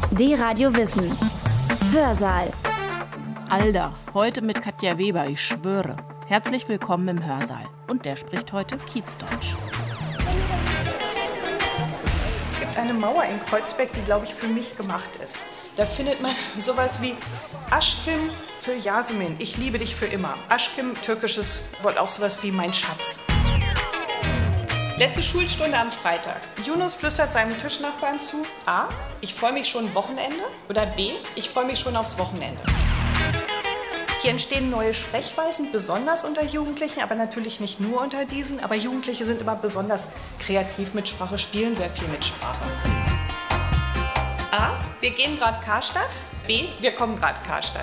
D-Radio Wissen. Hörsaal. Alter, heute mit Katja Weber, ich schwöre. Herzlich willkommen im Hörsaal. Und der spricht heute Kiezdeutsch. Es gibt eine Mauer in Kreuzberg, die, glaube ich, für mich gemacht ist. Da findet man sowas wie Aşkım für Yasemin, ich liebe dich für immer. Aşkım, türkisches Wort, auch sowas wie mein Schatz. Letzte Schulstunde am Freitag. Yunus flüstert seinem Tischnachbarn zu: A, ich freue mich schon Wochenende. Oder B, ich freue mich schon aufs Wochenende. Hier entstehen neue Sprechweisen, besonders unter Jugendlichen, aber natürlich nicht nur unter diesen. Aber Jugendliche sind immer besonders kreativ mit Sprache, spielen sehr viel mit Sprache. A, wir gehen gerade Karstadt. B, wir kommen gerade Karstadt.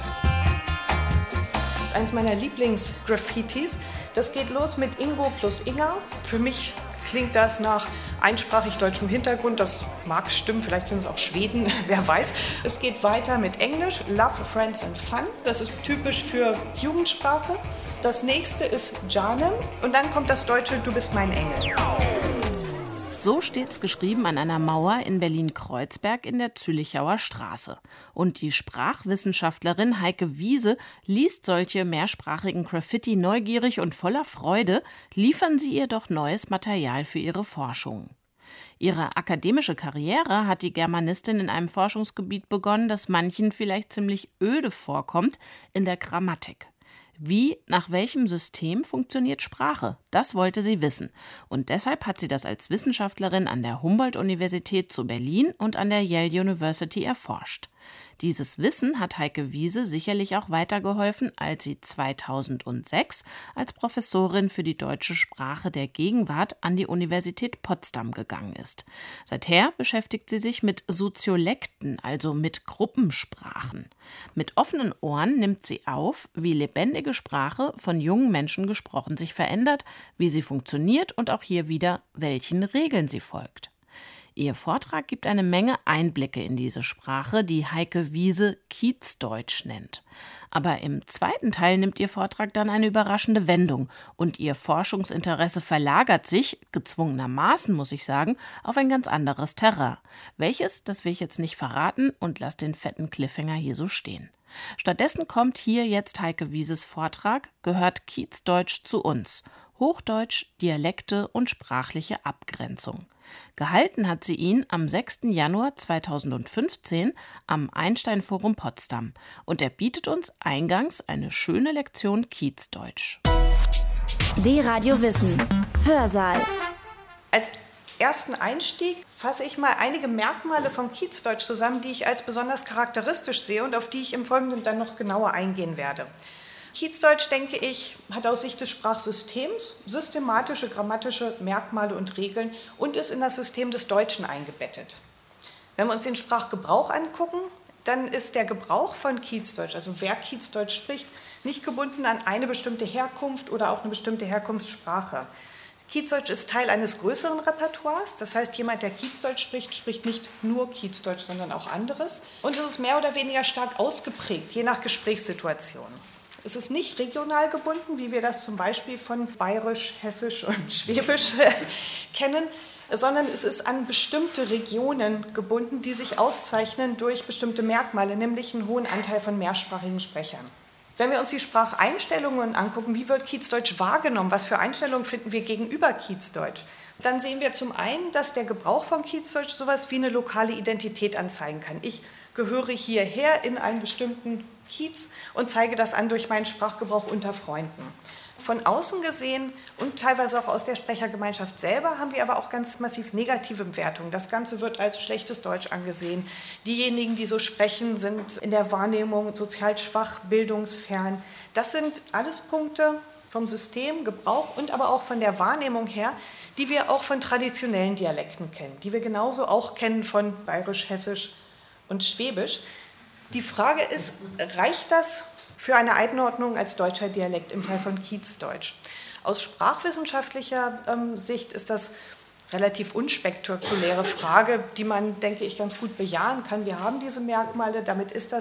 Das ist eins meiner Lieblingsgraffitis. Das geht los mit Ingo plus Inga. Für mich klingt das nach einsprachig deutschem Hintergrund. Das mag stimmen, vielleicht sind es auch Schweden, wer weiß. Es geht weiter mit Englisch, Love, Friends and Fun. Das ist typisch für Jugendsprache. Das nächste ist Canem und dann kommt das deutsche Du bist mein Engel. So steht's geschrieben an einer Mauer in Berlin-Kreuzberg in der Zülichauer Straße. Und die Sprachwissenschaftlerin Heike Wiese liest solche mehrsprachigen Graffiti neugierig und voller Freude, liefern sie ihr doch neues Material für ihre Forschung. Ihre akademische Karriere hat die Germanistin in einem Forschungsgebiet begonnen, das manchen vielleicht ziemlich öde vorkommt, in der Grammatik. Wie, nach welchem System funktioniert Sprache? Das wollte sie wissen. Und deshalb hat sie das als Wissenschaftlerin an der Humboldt-Universität zu Berlin und an der Yale University erforscht. Dieses Wissen hat Heike Wiese sicherlich auch weitergeholfen, als sie 2006 als Professorin für die deutsche Sprache der Gegenwart an die Universität Potsdam gegangen ist. Seither beschäftigt sie sich mit Soziolekten, also mit Gruppensprachen. Mit offenen Ohren nimmt sie auf, wie lebendige Sprache von jungen Menschen gesprochen sich verändert, wie sie funktioniert und auch hier wieder, welchen Regeln sie folgt. Ihr Vortrag gibt eine Menge Einblicke in diese Sprache, die Heike Wiese Kiezdeutsch nennt. Aber im zweiten Teil nimmt ihr Vortrag dann eine überraschende Wendung und ihr Forschungsinteresse verlagert sich, gezwungenermaßen muss ich sagen, auf ein ganz anderes Terrain. Welches, das will ich jetzt nicht verraten und lasse den fetten Cliffhanger hier so stehen. Stattdessen kommt hier jetzt Heike Wieses Vortrag, gehört Kiezdeutsch zu uns. Hochdeutsch, Dialekte und sprachliche Abgrenzung. Gehalten hat sie ihn am 6. Januar 2015 am Einstein-Forum Potsdam. Und er bietet uns eingangs eine schöne Lektion Kiezdeutsch. D-Radio Wissen. Hörsaal. Als ersten Einstieg fasse ich mal einige Merkmale vom Kiezdeutsch zusammen, die ich als besonders charakteristisch sehe und auf die ich im Folgenden dann noch genauer eingehen werde. Kiezdeutsch, denke ich, hat aus Sicht des Sprachsystems systematische grammatische Merkmale und Regeln und ist in das System des Deutschen eingebettet. Wenn wir uns den Sprachgebrauch angucken, dann ist der Gebrauch von Kiezdeutsch, also wer Kiezdeutsch spricht, nicht gebunden an eine bestimmte Herkunft oder auch eine bestimmte Herkunftssprache. Kiezdeutsch ist Teil eines größeren Repertoires, das heißt, jemand, der Kiezdeutsch spricht, spricht nicht nur Kiezdeutsch, sondern auch anderes. Und es ist mehr oder weniger stark ausgeprägt, je nach Gesprächssituation. Es ist nicht regional gebunden, wie wir das zum Beispiel von Bayerisch, Hessisch und Schwäbisch kennen, sondern es ist an bestimmte Regionen gebunden, die sich auszeichnen durch bestimmte Merkmale, nämlich einen hohen Anteil von mehrsprachigen Sprechern. Wenn wir uns die Spracheinstellungen angucken, wie wird Kiezdeutsch wahrgenommen, was für Einstellungen finden wir gegenüber Kiezdeutsch, dann sehen wir zum einen, dass der Gebrauch von Kiezdeutsch sowas wie eine lokale Identität anzeigen kann. Ich gehöre hierher in einen bestimmten Kiez und zeige das an durch meinen Sprachgebrauch unter Freunden. Von außen gesehen und teilweise auch aus der Sprechergemeinschaft selber haben wir aber auch ganz massiv negative Bewertungen. Das Ganze wird als schlechtes Deutsch angesehen. Diejenigen, die so sprechen, sind in der Wahrnehmung sozial schwach, bildungsfern. Das sind alles Punkte vom System, Gebrauch und aber auch von der Wahrnehmung her, die wir auch von traditionellen Dialekten kennen, die wir genauso auch kennen von Bayerisch, Hessisch und Schwäbisch. Die Frage ist, reicht das für eine Einordnung als deutscher Dialekt im Fall von Kiezdeutsch? Aus sprachwissenschaftlicher Sicht ist das relativ unspektakuläre Frage, die man, denke ich, ganz gut bejahen kann. Wir haben diese Merkmale, damit ist das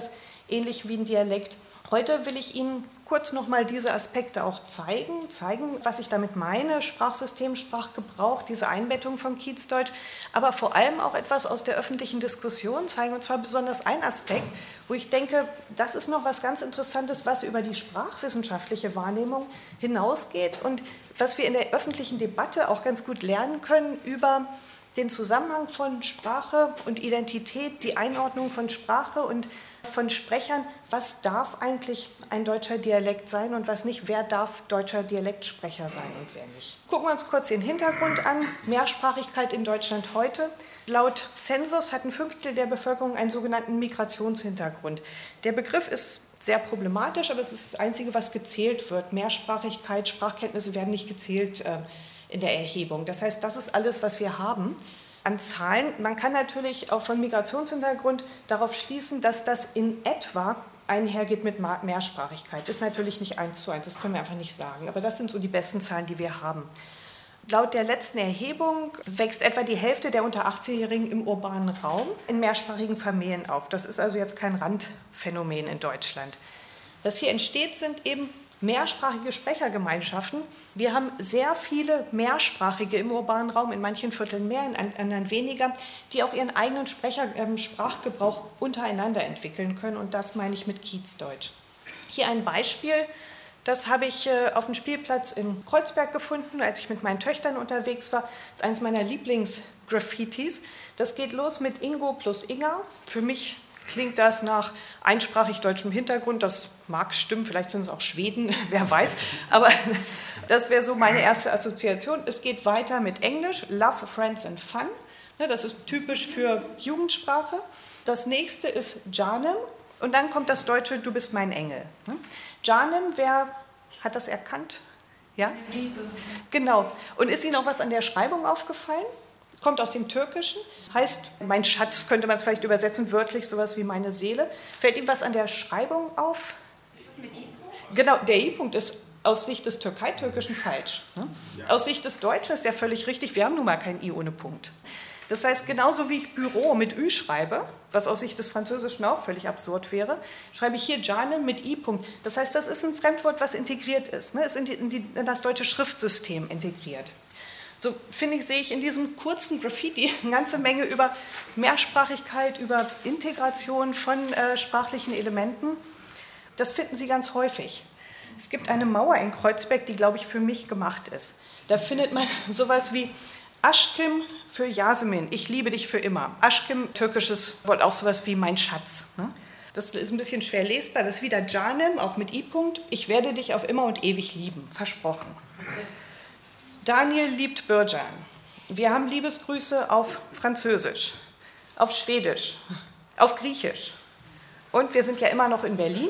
ähnlich wie ein Dialekt. Heute will ich Ihnen kurz nochmal diese Aspekte auch zeigen, was ich damit meine, Sprachsystem, Sprachgebrauch, diese Einbettung von Kiezdeutsch, aber vor allem auch etwas aus der öffentlichen Diskussion zeigen, und zwar besonders ein Aspekt, wo ich denke, das ist noch was ganz Interessantes, was über die sprachwissenschaftliche Wahrnehmung hinausgeht und was wir in der öffentlichen Debatte auch ganz gut lernen können über den Zusammenhang von Sprache und Identität, die Einordnung von Sprache und von Sprechern, was darf eigentlich ein deutscher Dialekt sein und was nicht, wer darf deutscher Dialektsprecher sein und wer nicht. Gucken wir uns kurz den Hintergrund an. Mehrsprachigkeit in Deutschland heute. Laut Zensus hat 1/5 der Bevölkerung einen sogenannten Migrationshintergrund. Der Begriff ist sehr problematisch, aber es ist das Einzige, was gezählt wird. Mehrsprachigkeit, Sprachkenntnisse werden nicht gezählt in der Erhebung. Das heißt, das ist alles, was wir haben an Zahlen. Man kann natürlich auch von Migrationshintergrund darauf schließen, dass das in etwa einhergeht mit Mehrsprachigkeit. Das ist natürlich nicht 1:1, das können wir einfach nicht sagen. Aber das sind so die besten Zahlen, die wir haben. Laut der letzten Erhebung wächst etwa die Hälfte der unter 18-Jährigen im urbanen Raum in mehrsprachigen Familien auf. Das ist also jetzt kein Randphänomen in Deutschland. Was hier entsteht, sind eben mehrsprachige Sprechergemeinschaften. Wir haben sehr viele Mehrsprachige im urbanen Raum, in manchen Vierteln mehr, in anderen weniger, die auch ihren eigenen Sprachgebrauch untereinander entwickeln können. Und das meine ich mit Kiezdeutsch. Hier ein Beispiel, das habe ich auf dem Spielplatz in Kreuzberg gefunden, als ich mit meinen Töchtern unterwegs war. Das ist eines meiner Lieblingsgraffitis. Das geht los mit Ingo plus Inga. Für mich klingt das nach einsprachig deutschem Hintergrund. Das mag stimmen, vielleicht sind es auch Schweden, wer weiß. Aber das wäre so meine erste Assoziation. Es geht weiter mit Englisch, Love, Friends and Fun. Das ist typisch für Jugendsprache. Das nächste ist Janem und dann kommt das Deutsche, du bist mein Engel. Janem, wer hat das erkannt? Ja? Liebe. Genau. Und ist Ihnen auch was an der Schreibung aufgefallen? Kommt aus dem Türkischen, heißt mein Schatz, könnte man es vielleicht übersetzen, wörtlich sowas wie meine Seele. Fällt Ihnen was an der Schreibung auf? Ist das mit I-Punkt? Genau, der I-Punkt ist aus Sicht des Türkei-Türkischen falsch. Ne? Ja. Aus Sicht des Deutschen ist der völlig richtig, wir haben nun mal kein I ohne Punkt. Das heißt, genauso wie ich Büro mit Ü schreibe, was aus Sicht des Französischen auch völlig absurd wäre, schreibe ich hier Jane mit I-Punkt. Das heißt, das ist ein Fremdwort, was integriert ist, ne? Ist in das deutsche Schriftsystem integriert. So finde ich, sehe ich in diesem kurzen Graffiti eine ganze Menge über Mehrsprachigkeit, über Integration von sprachlichen Elementen. Das finden Sie ganz häufig. Es gibt eine Mauer in Kreuzberg, die, glaube ich, für mich gemacht ist. Da findet man sowas wie Aşkım für Yasemin, ich liebe dich für immer. Aşkım, türkisches Wort, auch sowas wie mein Schatz. Ne? Das ist ein bisschen schwer lesbar. Das ist wieder Canem, auch mit I-Punkt. Ich werde dich auf immer und ewig lieben, versprochen. Daniel liebt Bircan. Wir haben Liebesgrüße auf Französisch, auf Schwedisch, auf Griechisch. Und wir sind ja immer noch in Berlin.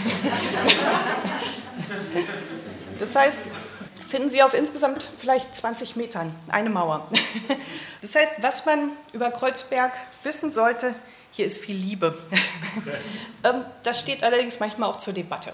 Das heißt, finden Sie auf insgesamt vielleicht 20 Metern eine Mauer. Das heißt, was man über Kreuzberg wissen sollte, hier ist viel Liebe. Das steht allerdings manchmal auch zur Debatte.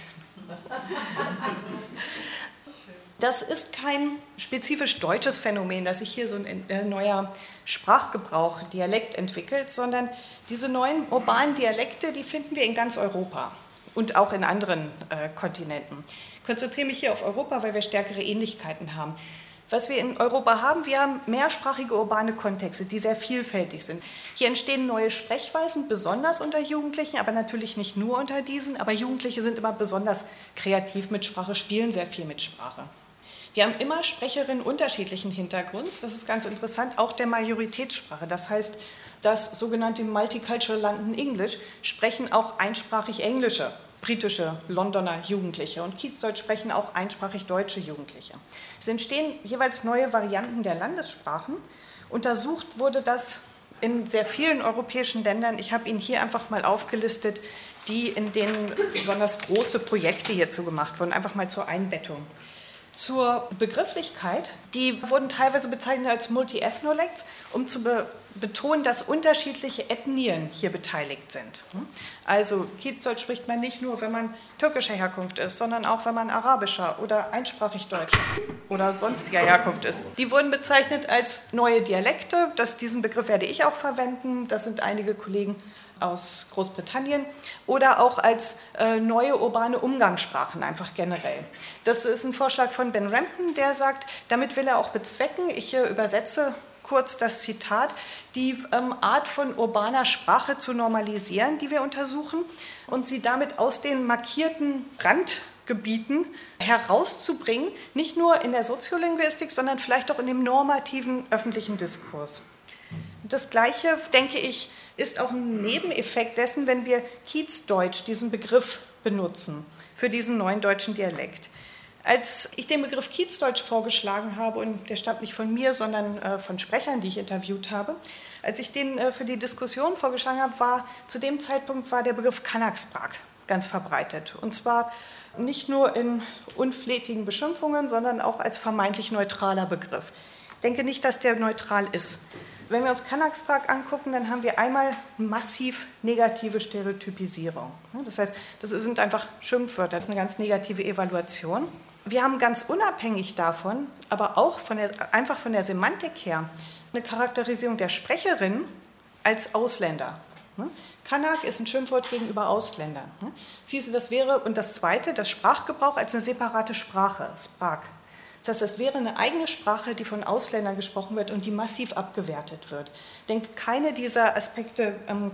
Das ist kein spezifisch deutsches Phänomen, dass sich hier so ein neuer Sprachgebrauch, Dialekt entwickelt, sondern diese neuen urbanen Dialekte, die finden wir in ganz Europa und auch in anderen Kontinenten. Ich konzentriere mich hier auf Europa, weil wir stärkere Ähnlichkeiten haben. Was wir in Europa haben, wir haben mehrsprachige urbane Kontexte, die sehr vielfältig sind. Hier entstehen neue Sprechweisen, besonders unter Jugendlichen, aber natürlich nicht nur unter diesen. Aber Jugendliche sind immer besonders kreativ mit Sprache, spielen sehr viel mit Sprache. Wir haben immer Sprecherinnen unterschiedlichen Hintergrunds, das ist ganz interessant, auch der Majoritätssprache. Das heißt, das sogenannte Multicultural London English sprechen auch einsprachig englische, britische Londoner Jugendliche und Kiezdeutsch sprechen auch einsprachig deutsche Jugendliche. Es entstehen jeweils neue Varianten der Landessprachen. Untersucht wurde das in sehr vielen europäischen Ländern. Ich habe Ihnen hier einfach mal aufgelistet, in denen besonders große Projekte hierzu gemacht wurden, einfach mal zur Einbettung. Zur Begrifflichkeit, die wurden teilweise bezeichnet als Multi-Ethnolects, um zu betonen, dass unterschiedliche Ethnien hier beteiligt sind. Also Kiezdeutsch spricht man nicht nur, wenn man türkischer Herkunft ist, sondern auch, wenn man arabischer oder einsprachig deutscher oder sonstiger Herkunft ist. Die wurden bezeichnet als neue Dialekte. Diesen Begriff werde ich auch verwenden. Das sind einige Kollegen aus Großbritannien, oder auch als neue urbane Umgangssprachen einfach generell. Das ist ein Vorschlag von Ben Rampton, der sagt, damit will er auch bezwecken, ich übersetze kurz das Zitat, die Art von urbaner Sprache zu normalisieren, die wir untersuchen, und sie damit aus den markierten Randgebieten herauszubringen, nicht nur in der Soziolinguistik, sondern vielleicht auch in dem normativen öffentlichen Diskurs. Das Gleiche, denke ich, ist auch ein Nebeneffekt dessen, wenn wir Kiezdeutsch, diesen Begriff, benutzen für diesen neuen deutschen Dialekt. Als ich den Begriff Kiezdeutsch vorgeschlagen habe, und der stammt nicht von mir, sondern von Sprechern, die ich interviewt habe, als ich den für die Diskussion vorgeschlagen habe, zu dem Zeitpunkt war der Begriff Kanaksbrak ganz verbreitet. Und zwar nicht nur in unflätigen Beschimpfungen, sondern auch als vermeintlich neutraler Begriff. Ich denke nicht, dass der neutral ist. Wenn wir uns Kanaksbrak angucken, dann haben wir einmal massiv negative Stereotypisierung. Das heißt, das sind einfach Schimpfwörter, das ist eine ganz negative Evaluation. Wir haben ganz unabhängig davon, aber auch einfach von der Semantik her, eine Charakterisierung der Sprecherin als Ausländer. Kanak ist ein Schimpfwort gegenüber Ausländern. Siehst du, das wäre, und das Zweite, das Sprachgebrauch als eine separate Sprache, Sprak. Das heißt, das wäre eine eigene Sprache, die von Ausländern gesprochen wird und die massiv abgewertet wird. Ich denke, keine dieser Aspekte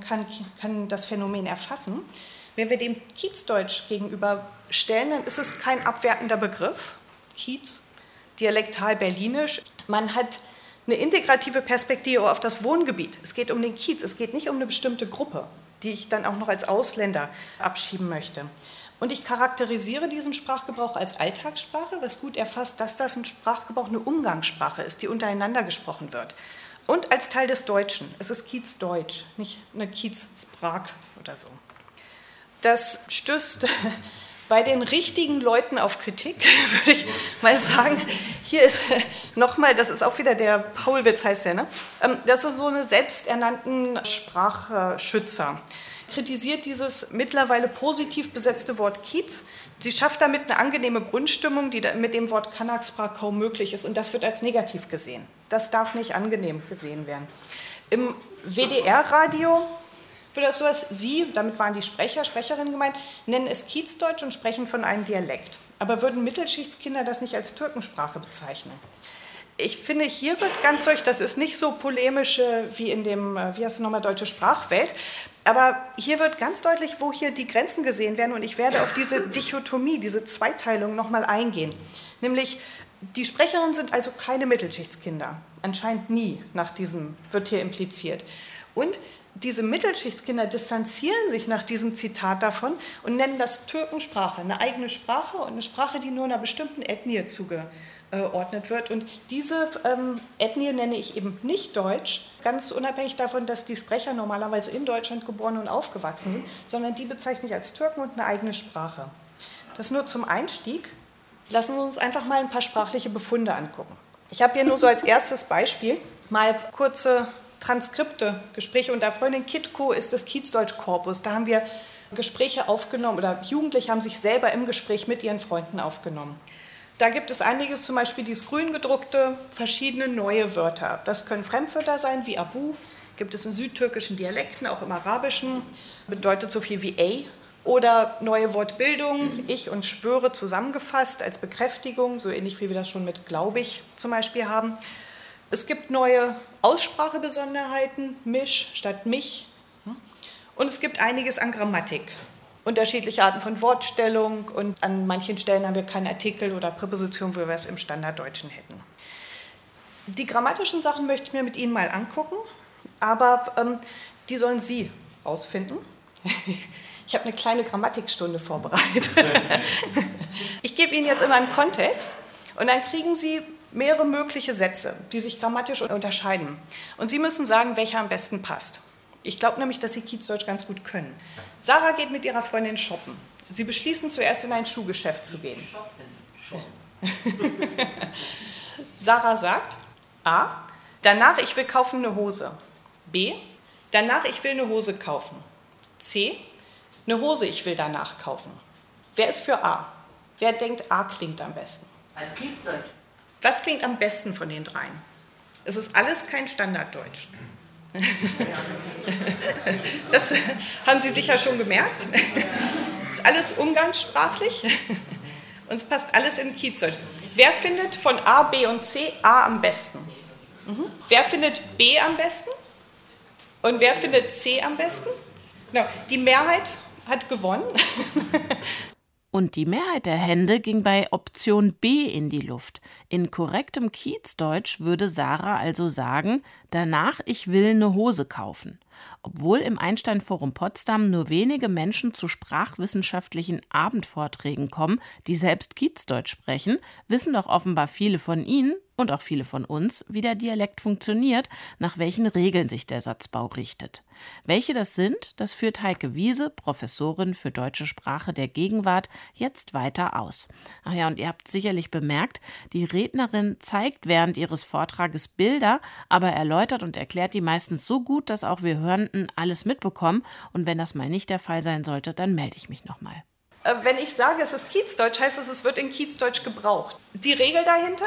kann das Phänomen erfassen. Wenn wir dem Kiezdeutsch gegenüberstellen, dann ist es kein abwertender Begriff. Kiez, dialektal berlinisch. Man hat eine integrative Perspektive auf das Wohngebiet. Es geht um den Kiez, es geht nicht um eine bestimmte Gruppe, die ich dann auch noch als Ausländer abschieben möchte. Und ich charakterisiere diesen Sprachgebrauch als Alltagssprache, was gut erfasst, dass das ein Sprachgebrauch, eine Umgangssprache ist, die untereinander gesprochen wird. Und als Teil des Deutschen. Es ist Kiezdeutsch, nicht eine Kiezsprak oder so. Das stößt bei den richtigen Leuten auf Kritik, würde ich mal sagen. Hier ist nochmal, das ist auch wieder der Paulwitz, heißt der, ne? Das ist so eine selbsternannten Sprachschützer. Kritisiert dieses mittlerweile positiv besetzte Wort Kiez. Sie schafft damit eine angenehme Grundstimmung, die mit dem Wort Kanaksbrak kaum möglich ist. Und das wird als negativ gesehen. Das darf nicht angenehm gesehen werden. Im WDR-Radio wird das so, dass Sie, damit waren die Sprecherinnen gemeint, nennen es Kiezdeutsch und sprechen von einem Dialekt. Aber würden Mittelschichtskinder das nicht als Türkensprache bezeichnen? Ich finde, hier wird ganz deutlich, das ist nicht so polemisch wie in dem, wie heißt es nochmal, deutsche Sprachwelt, aber hier wird ganz deutlich, wo hier die Grenzen gesehen werden, und ich werde auf diese Dichotomie, diese Zweiteilung nochmal eingehen. Nämlich, die Sprecherinnen sind also keine Mittelschichtskinder, anscheinend nie, nach diesem wird hier impliziert. Und diese Mittelschichtskinder distanzieren sich nach diesem Zitat davon und nennen das Türkensprache, eine eigene Sprache und eine Sprache, die nur einer bestimmten Ethnie zugeordnet wird. Und diese Ethnie nenne ich eben nicht Deutsch, ganz unabhängig davon, dass die Sprecher normalerweise in Deutschland geboren und aufgewachsen sind, sondern die bezeichne ich als Türken und eine eigene Sprache. Das nur zum Einstieg. Lassen wir uns einfach mal ein paar sprachliche Befunde angucken. Ich habe hier nur so als erstes Beispiel mal kurze Transkripte, Gespräche unter Freundin Kitco ist das Kiezdeutsch-Korpus. Da haben wir Gespräche aufgenommen oder Jugendliche haben sich selber im Gespräch mit ihren Freunden aufgenommen. Da gibt es einiges, zum Beispiel dieses grün gedruckte, verschiedene neue Wörter. Das können Fremdwörter sein, wie Abu, gibt es in südtürkischen Dialekten, auch im Arabischen, bedeutet so viel wie ey. Oder neue Wortbildung, ich und schwöre zusammengefasst als Bekräftigung, so ähnlich wie wir das schon mit glaube ich zum Beispiel haben. Es gibt neue Aussprachebesonderheiten, misch statt mich. Und es gibt einiges an Grammatik. Unterschiedliche Arten von Wortstellung und an manchen Stellen haben wir keinen Artikel oder Präposition, wo wir es im Standarddeutschen hätten. Die grammatischen Sachen möchte ich mir mit Ihnen mal angucken, aber die sollen Sie rausfinden. Ich habe eine kleine Grammatikstunde vorbereitet. Ich gebe Ihnen jetzt immer einen Kontext und dann kriegen Sie mehrere mögliche Sätze, die sich grammatisch unterscheiden. Und Sie müssen sagen, welcher am besten passt. Ich glaube nämlich, dass Sie Kiezdeutsch ganz gut können. Sarah geht mit ihrer Freundin shoppen. Sie beschließen zuerst in ein Schuhgeschäft zu gehen. Sarah sagt, A, danach, ich will kaufen eine Hose. B, danach ich will eine Hose kaufen. C, eine Hose ich will danach kaufen. Wer ist für A? Wer denkt, A klingt am besten? Als Kiezdeutsch. Was klingt am besten von den dreien? Es ist alles kein Standarddeutsch. Das haben Sie sicher schon gemerkt. Es ist alles umgangssprachlich und es passt alles in Kiezdeutsch. Wer findet von A, B und C A am besten? Wer findet B am besten? Und wer findet C am besten? Genau. Die Mehrheit hat gewonnen. Und die Mehrheit der Hände ging bei Option B in die Luft. In korrektem Kiezdeutsch würde Sarah also sagen, danach ich will eine Hose kaufen. Obwohl im Einstein-Forum Potsdam nur wenige Menschen zu sprachwissenschaftlichen Abendvorträgen kommen, die selbst Kiezdeutsch sprechen, wissen doch offenbar viele von Ihnen und auch viele von uns, wie der Dialekt funktioniert, nach welchen Regeln sich der Satzbau richtet. Welche das sind, das führt Heike Wiese, Professorin für deutsche Sprache der Gegenwart, jetzt weiter aus. Ach ja, und ihr habt sicherlich bemerkt, die Rednerin zeigt während ihres Vortrages Bilder, aber erläutert und erklärt die meistens so gut, dass auch wir Hörenden alles mitbekommen. Und wenn das mal nicht der Fall sein sollte, dann melde ich mich nochmal. Wenn ich sage, es ist Kiezdeutsch, heißt es, es wird in Kiezdeutsch gebraucht. Die Regel dahinter?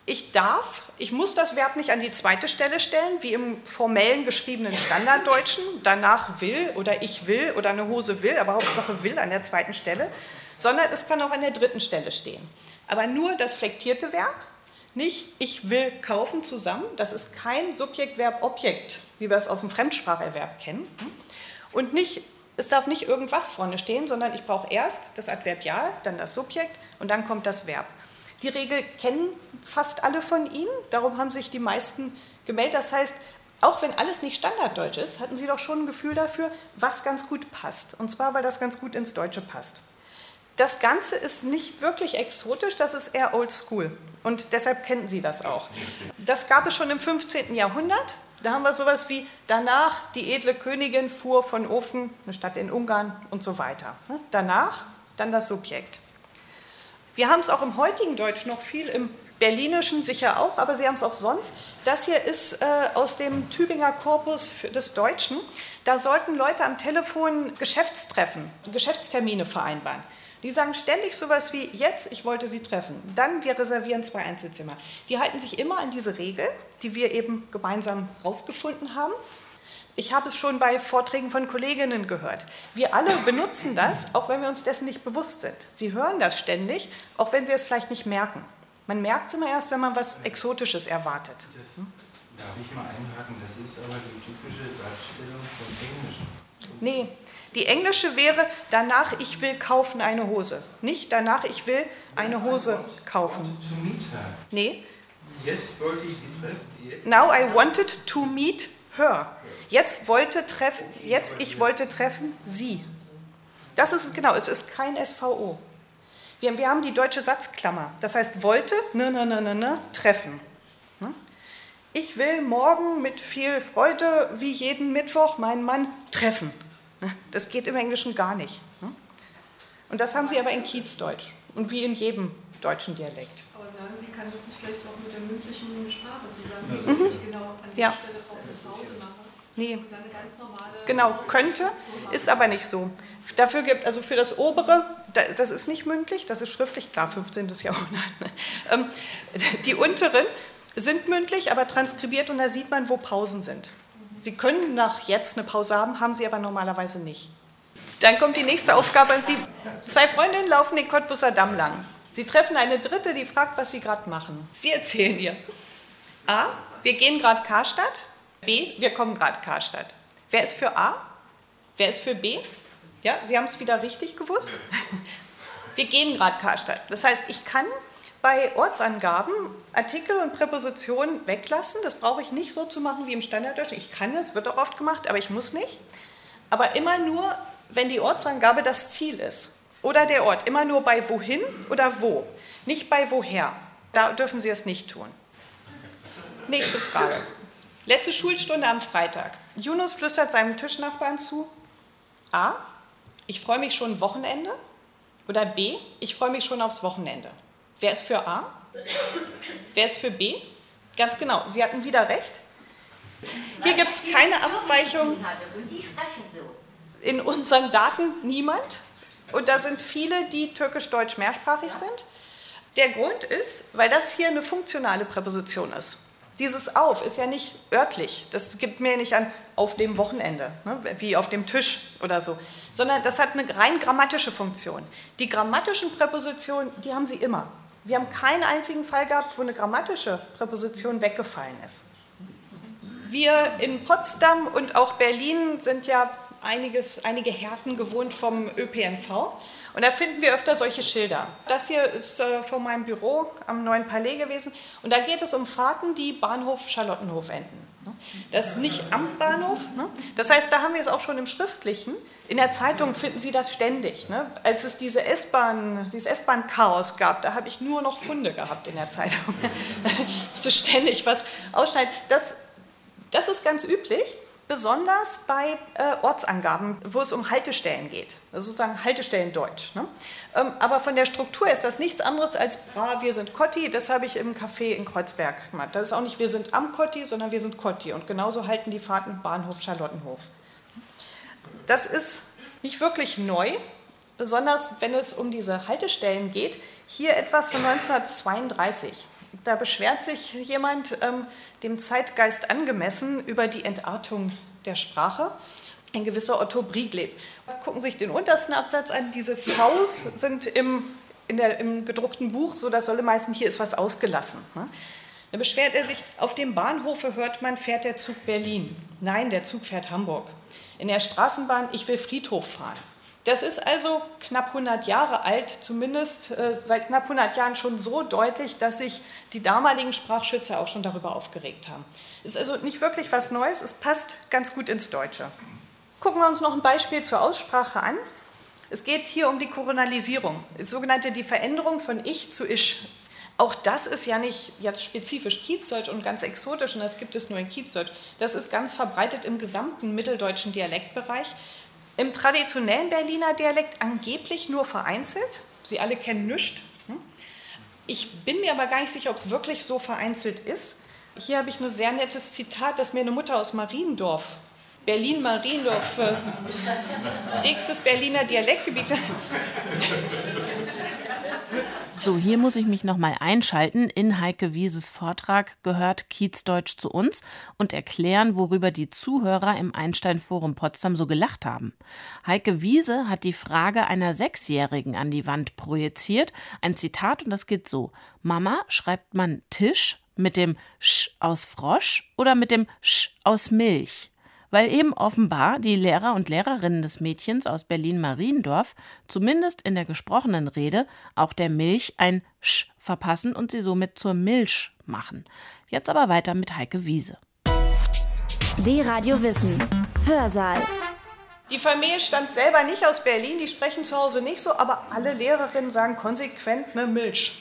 Ich muss das Verb nicht an die zweite Stelle stellen, wie im formellen geschriebenen Standarddeutschen, danach will oder ich will oder eine Hose will, aber Hauptsache will an der zweiten Stelle, sondern es kann auch an der dritten Stelle stehen. Aber nur das flektierte Verb, nicht ich will kaufen zusammen, das ist kein Subjekt, Verb, Objekt, wie wir es aus dem Fremdspracherwerb kennen. Und nicht, es darf nicht irgendwas vorne stehen, sondern ich brauche erst das Adverbial, dann das Subjekt und dann kommt das Verb. Die Regel kennen fast alle von Ihnen, darum haben sich die meisten gemeldet. Das heißt, auch wenn alles nicht Standarddeutsch ist, hatten Sie doch schon ein Gefühl dafür, was ganz gut passt. Und zwar, weil das ganz gut ins Deutsche passt. Das Ganze ist nicht wirklich exotisch, das ist eher oldschool. Und deshalb kennen Sie das auch. Das gab es schon im 15. Jahrhundert. Da haben wir sowas wie, danach die edle Königin fuhr von Ofen, eine Stadt in Ungarn und so weiter. Danach, dann das Subjekt. Wir haben es auch im heutigen Deutsch noch viel, im Berlinischen sicher auch, aber Sie haben es auch sonst. Das hier ist aus dem Tübinger Korpus des Deutschen. Da sollten Leute am Telefon Geschäftstermine vereinbaren. Die sagen ständig sowas wie, jetzt, ich wollte Sie treffen, dann, wir reservieren 2 Einzelzimmer. Die halten sich immer an diese Regel, die wir eben gemeinsam rausgefunden haben. Ich habe es schon bei Vorträgen von Kolleginnen gehört. Wir alle benutzen das, auch wenn wir uns dessen nicht bewusst sind. Sie hören das ständig, auch wenn Sie es vielleicht nicht merken. Man merkt es immer erst, wenn man was Exotisches erwartet. Darf ich mal einhaken? Das ist aber die typische Satzstellung vom Englischen. Nee, die englische wäre, danach ich will kaufen eine Hose. Nicht danach ich will eine Hose kaufen. Nee. Jetzt wollte ich sie treffen. Now I wanted to meet her. Jetzt ich wollte treffen sie. Das ist es genau, es ist kein SVO. Wir haben die deutsche Satzklammer. Das heißt wollte, treffen. Ich will morgen mit viel Freude, wie jeden Mittwoch, meinen Mann treffen. Das geht im Englischen gar nicht. Und das haben Sie aber in Kiezdeutsch und wie in jedem deutschen Dialekt. Aber sagen Sie, kann das nicht vielleicht auch mit der mündlichen Sprache? Sie sagen, ich muss nicht genau an der Stelle auch eine Pause machen. Nee. Und dann eine ganz normale. Genau, könnte, ist aber nicht so. Dafür gibt, also für das obere, das ist nicht mündlich, das ist schriftlich, klar, 15. Jahrhundert. Die unteren sind mündlich, aber transkribiert und da sieht man, wo Pausen sind. Sie können nach jetzt eine Pause haben, haben Sie aber normalerweise nicht. Dann kommt die nächste Aufgabe an Sie. 2 Freundinnen laufen den Cottbuser Damm lang. Sie treffen eine dritte, die fragt, was sie gerade machen. Sie erzählen ihr. A, wir gehen gerade Karstadt. B, wir kommen gerade Karstadt. Wer ist für A? Wer ist für B? Ja, Sie haben es wieder richtig gewusst. Wir gehen gerade Karstadt. Das heißt, ich kann bei Ortsangaben Artikel und Präpositionen weglassen. Das brauche ich nicht so zu machen wie im Standarddeutsch. Ich kann es, wird auch oft gemacht, aber ich muss nicht. Aber immer nur, wenn die Ortsangabe das Ziel ist. Oder der Ort. Immer nur bei wohin oder wo. Nicht bei woher. Da dürfen Sie es nicht tun. Nächste Frage. Letzte Schulstunde am Freitag. Yunus flüstert seinem Tischnachbarn zu. A, ich freue mich schon Wochenende. Oder B, ich freue mich schon aufs Wochenende. Wer ist für A? Wer ist für B? Ganz genau, Sie hatten wieder recht. Hier gibt es keine Abweichung. Und die sprechen so. In unseren Daten niemand. Und da sind viele, die türkisch-deutsch mehrsprachig sind. Der Grund ist, weil das hier eine funktionale Präposition ist. Dieses auf ist ja nicht örtlich. Das gibt mir nicht an auf dem Wochenende, ne, wie auf dem Tisch oder so, sondern das hat eine rein grammatische Funktion. Die grammatischen Präpositionen, die haben Sie immer. Wir haben keinen einzigen Fall gehabt, wo eine grammatische Präposition weggefallen ist. Wir in Potsdam und auch Berlin sind ja einige Härten gewohnt vom ÖPNV. Und da finden wir öfter solche Schilder. Das hier ist vor meinem Büro am Neuen Palais gewesen. Und da geht es um Fahrten, die Bahnhof Charlottenhof enden. Das ist nicht am Bahnhof. Das heißt, da haben wir es auch schon im Schriftlichen. In der Zeitung finden Sie das ständig. Als es dieses S-Bahn-Chaos gab, da habe ich nur noch Funde gehabt in der Zeitung. So ständig was ausschneiden. Das ist ganz üblich. Besonders bei Ortsangaben, wo es um Haltestellen geht, also sozusagen Haltestellendeutsch. Ne? Aber von der Struktur ist das nichts anderes als wir sind Kotti, das habe ich im Café in Kreuzberg gemacht. Das ist auch nicht wir sind am Kotti, sondern wir sind Kotti. Und genauso halten die Fahrten Bahnhof Charlottenhof. Das ist nicht wirklich neu, besonders wenn es um diese Haltestellen geht. Hier etwas von 1932. Da beschwert sich jemand, dem Zeitgeist angemessen, über die Entartung der Sprache. Ein gewisser Otto Briegleb. Gucken Sie sich den untersten Absatz an. Diese Vs sind im gedruckten Buch, so das solle meisten, hier ist was ausgelassen. Ne? Da beschwert er sich, auf dem Bahnhof hört man, fährt der Zug Berlin. Nein, der Zug fährt Hamburg. In der Straßenbahn, ich will Friedhof fahren. Das ist also knapp 100 Jahre alt, zumindest seit knapp 100 Jahren schon so deutlich, dass sich die damaligen Sprachschützer auch schon darüber aufgeregt haben. Ist also nicht wirklich was Neues, es passt ganz gut ins Deutsche. Gucken wir uns noch ein Beispiel zur Aussprache an. Es geht hier um die Koronalisierung, die Veränderung von Ich zu Isch. Auch das ist ja nicht jetzt spezifisch Kiezdeutsch und ganz exotisch, und das gibt es nur in Kiezdeutsch. Das ist ganz verbreitet im gesamten mitteldeutschen Dialektbereich. Im traditionellen Berliner Dialekt angeblich nur vereinzelt. Sie alle kennen nichts. Ich bin mir aber gar nicht sicher, ob es wirklich so vereinzelt ist. Hier habe ich ein sehr nettes Zitat, das mir eine Mutter aus Mariendorf, Berlin-Mariendorf, dickstes Berliner Dialektgebiet. So, hier muss ich mich nochmal einschalten. In Heike Wieses Vortrag gehört Kiezdeutsch zu uns und erklären, worüber die Zuhörer im Einstein-Forum Potsdam so gelacht haben. Heike Wiese hat die Frage einer 6-Jährigen an die Wand projiziert. Ein Zitat, und das geht so: Mama, schreibt man Tisch mit dem Sch aus Frosch oder mit dem Sch aus Milch? Weil eben offenbar die Lehrer und Lehrerinnen des Mädchens aus Berlin-Mariendorf, zumindest in der gesprochenen Rede, auch der Milch ein Sch verpassen und sie somit zur Milch machen. Jetzt aber weiter mit Heike Wiese. D-Radio Wissen. Hörsaal. Die Familie stammt selber nicht aus Berlin, die sprechen zu Hause nicht so, aber alle Lehrerinnen sagen konsequent Milch.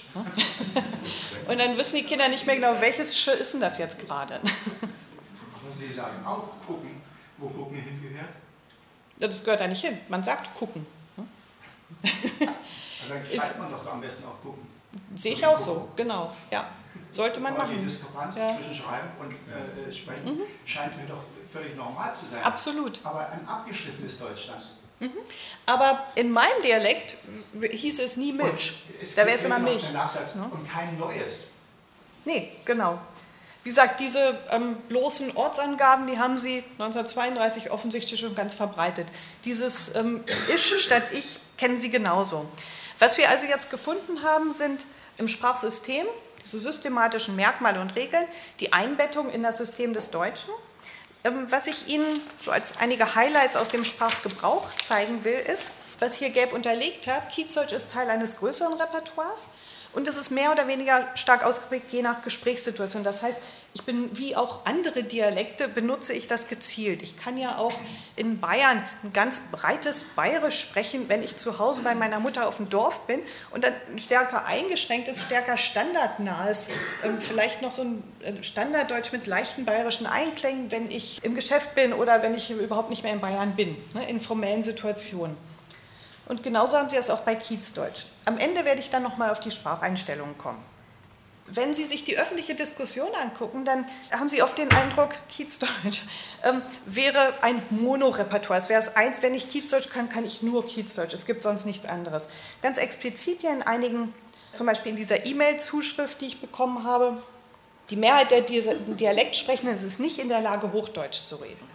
Und dann wissen die Kinder nicht mehr genau, welches Sch ist denn das jetzt gerade. Sie sagen auch gucken, wo gucken hingehört? Das gehört da nicht hin. Man sagt gucken. Dann schreibt man doch am besten auch gucken. Sehe ich auch so, genau. Ja. Sollte man machen. Die Diskrepanz zwischen Schreiben und Sprechen scheint mir doch völlig normal zu sein. Absolut. Aber ein abgeschliffenes Deutschland. Aber in meinem Dialekt hieß es nie Milch. Da wäre es immer Milch. Und kein neues. Nee, genau. Wie gesagt, diese bloßen Ortsangaben, die haben Sie 1932 offensichtlich schon ganz verbreitet. Dieses Isch statt Ich kennen Sie genauso. Was wir also jetzt gefunden haben, sind im Sprachsystem diese systematischen Merkmale und Regeln, die Einbettung in das System des Deutschen. Was ich Ihnen so als einige Highlights aus dem Sprachgebrauch zeigen will, ist, was ich hier gelb unterlegt habe. Kiezdeutsch ist Teil eines größeren Repertoires. Und es ist mehr oder weniger stark ausgeprägt, je nach Gesprächssituation. Das heißt, ich bin, wie auch andere Dialekte, benutze ich das gezielt. Ich kann ja auch in Bayern ein ganz breites Bayerisch sprechen, wenn ich zu Hause bei meiner Mutter auf dem Dorf bin und dann ein stärker eingeschränktes, stärker standardnahes, vielleicht noch so ein Standarddeutsch mit leichten bayerischen Einklängen, wenn ich im Geschäft bin oder wenn ich überhaupt nicht mehr in Bayern bin, in formellen Situationen. Und genauso haben Sie das auch bei Kiezdeutsch. Am Ende werde ich dann nochmal auf die Spracheinstellungen kommen. Wenn Sie sich die öffentliche Diskussion angucken, dann haben Sie oft den Eindruck, Kiezdeutsch wäre ein Monorepertoire. Es wäre das eins, wenn ich Kiezdeutsch kann, kann ich nur Kiezdeutsch. Es gibt sonst nichts anderes. Ganz explizit hier in einigen, zum Beispiel in dieser E-Mail-Zuschrift, die ich bekommen habe, die Mehrheit der Dialektsprechenden ist nicht in der Lage, Hochdeutsch zu reden.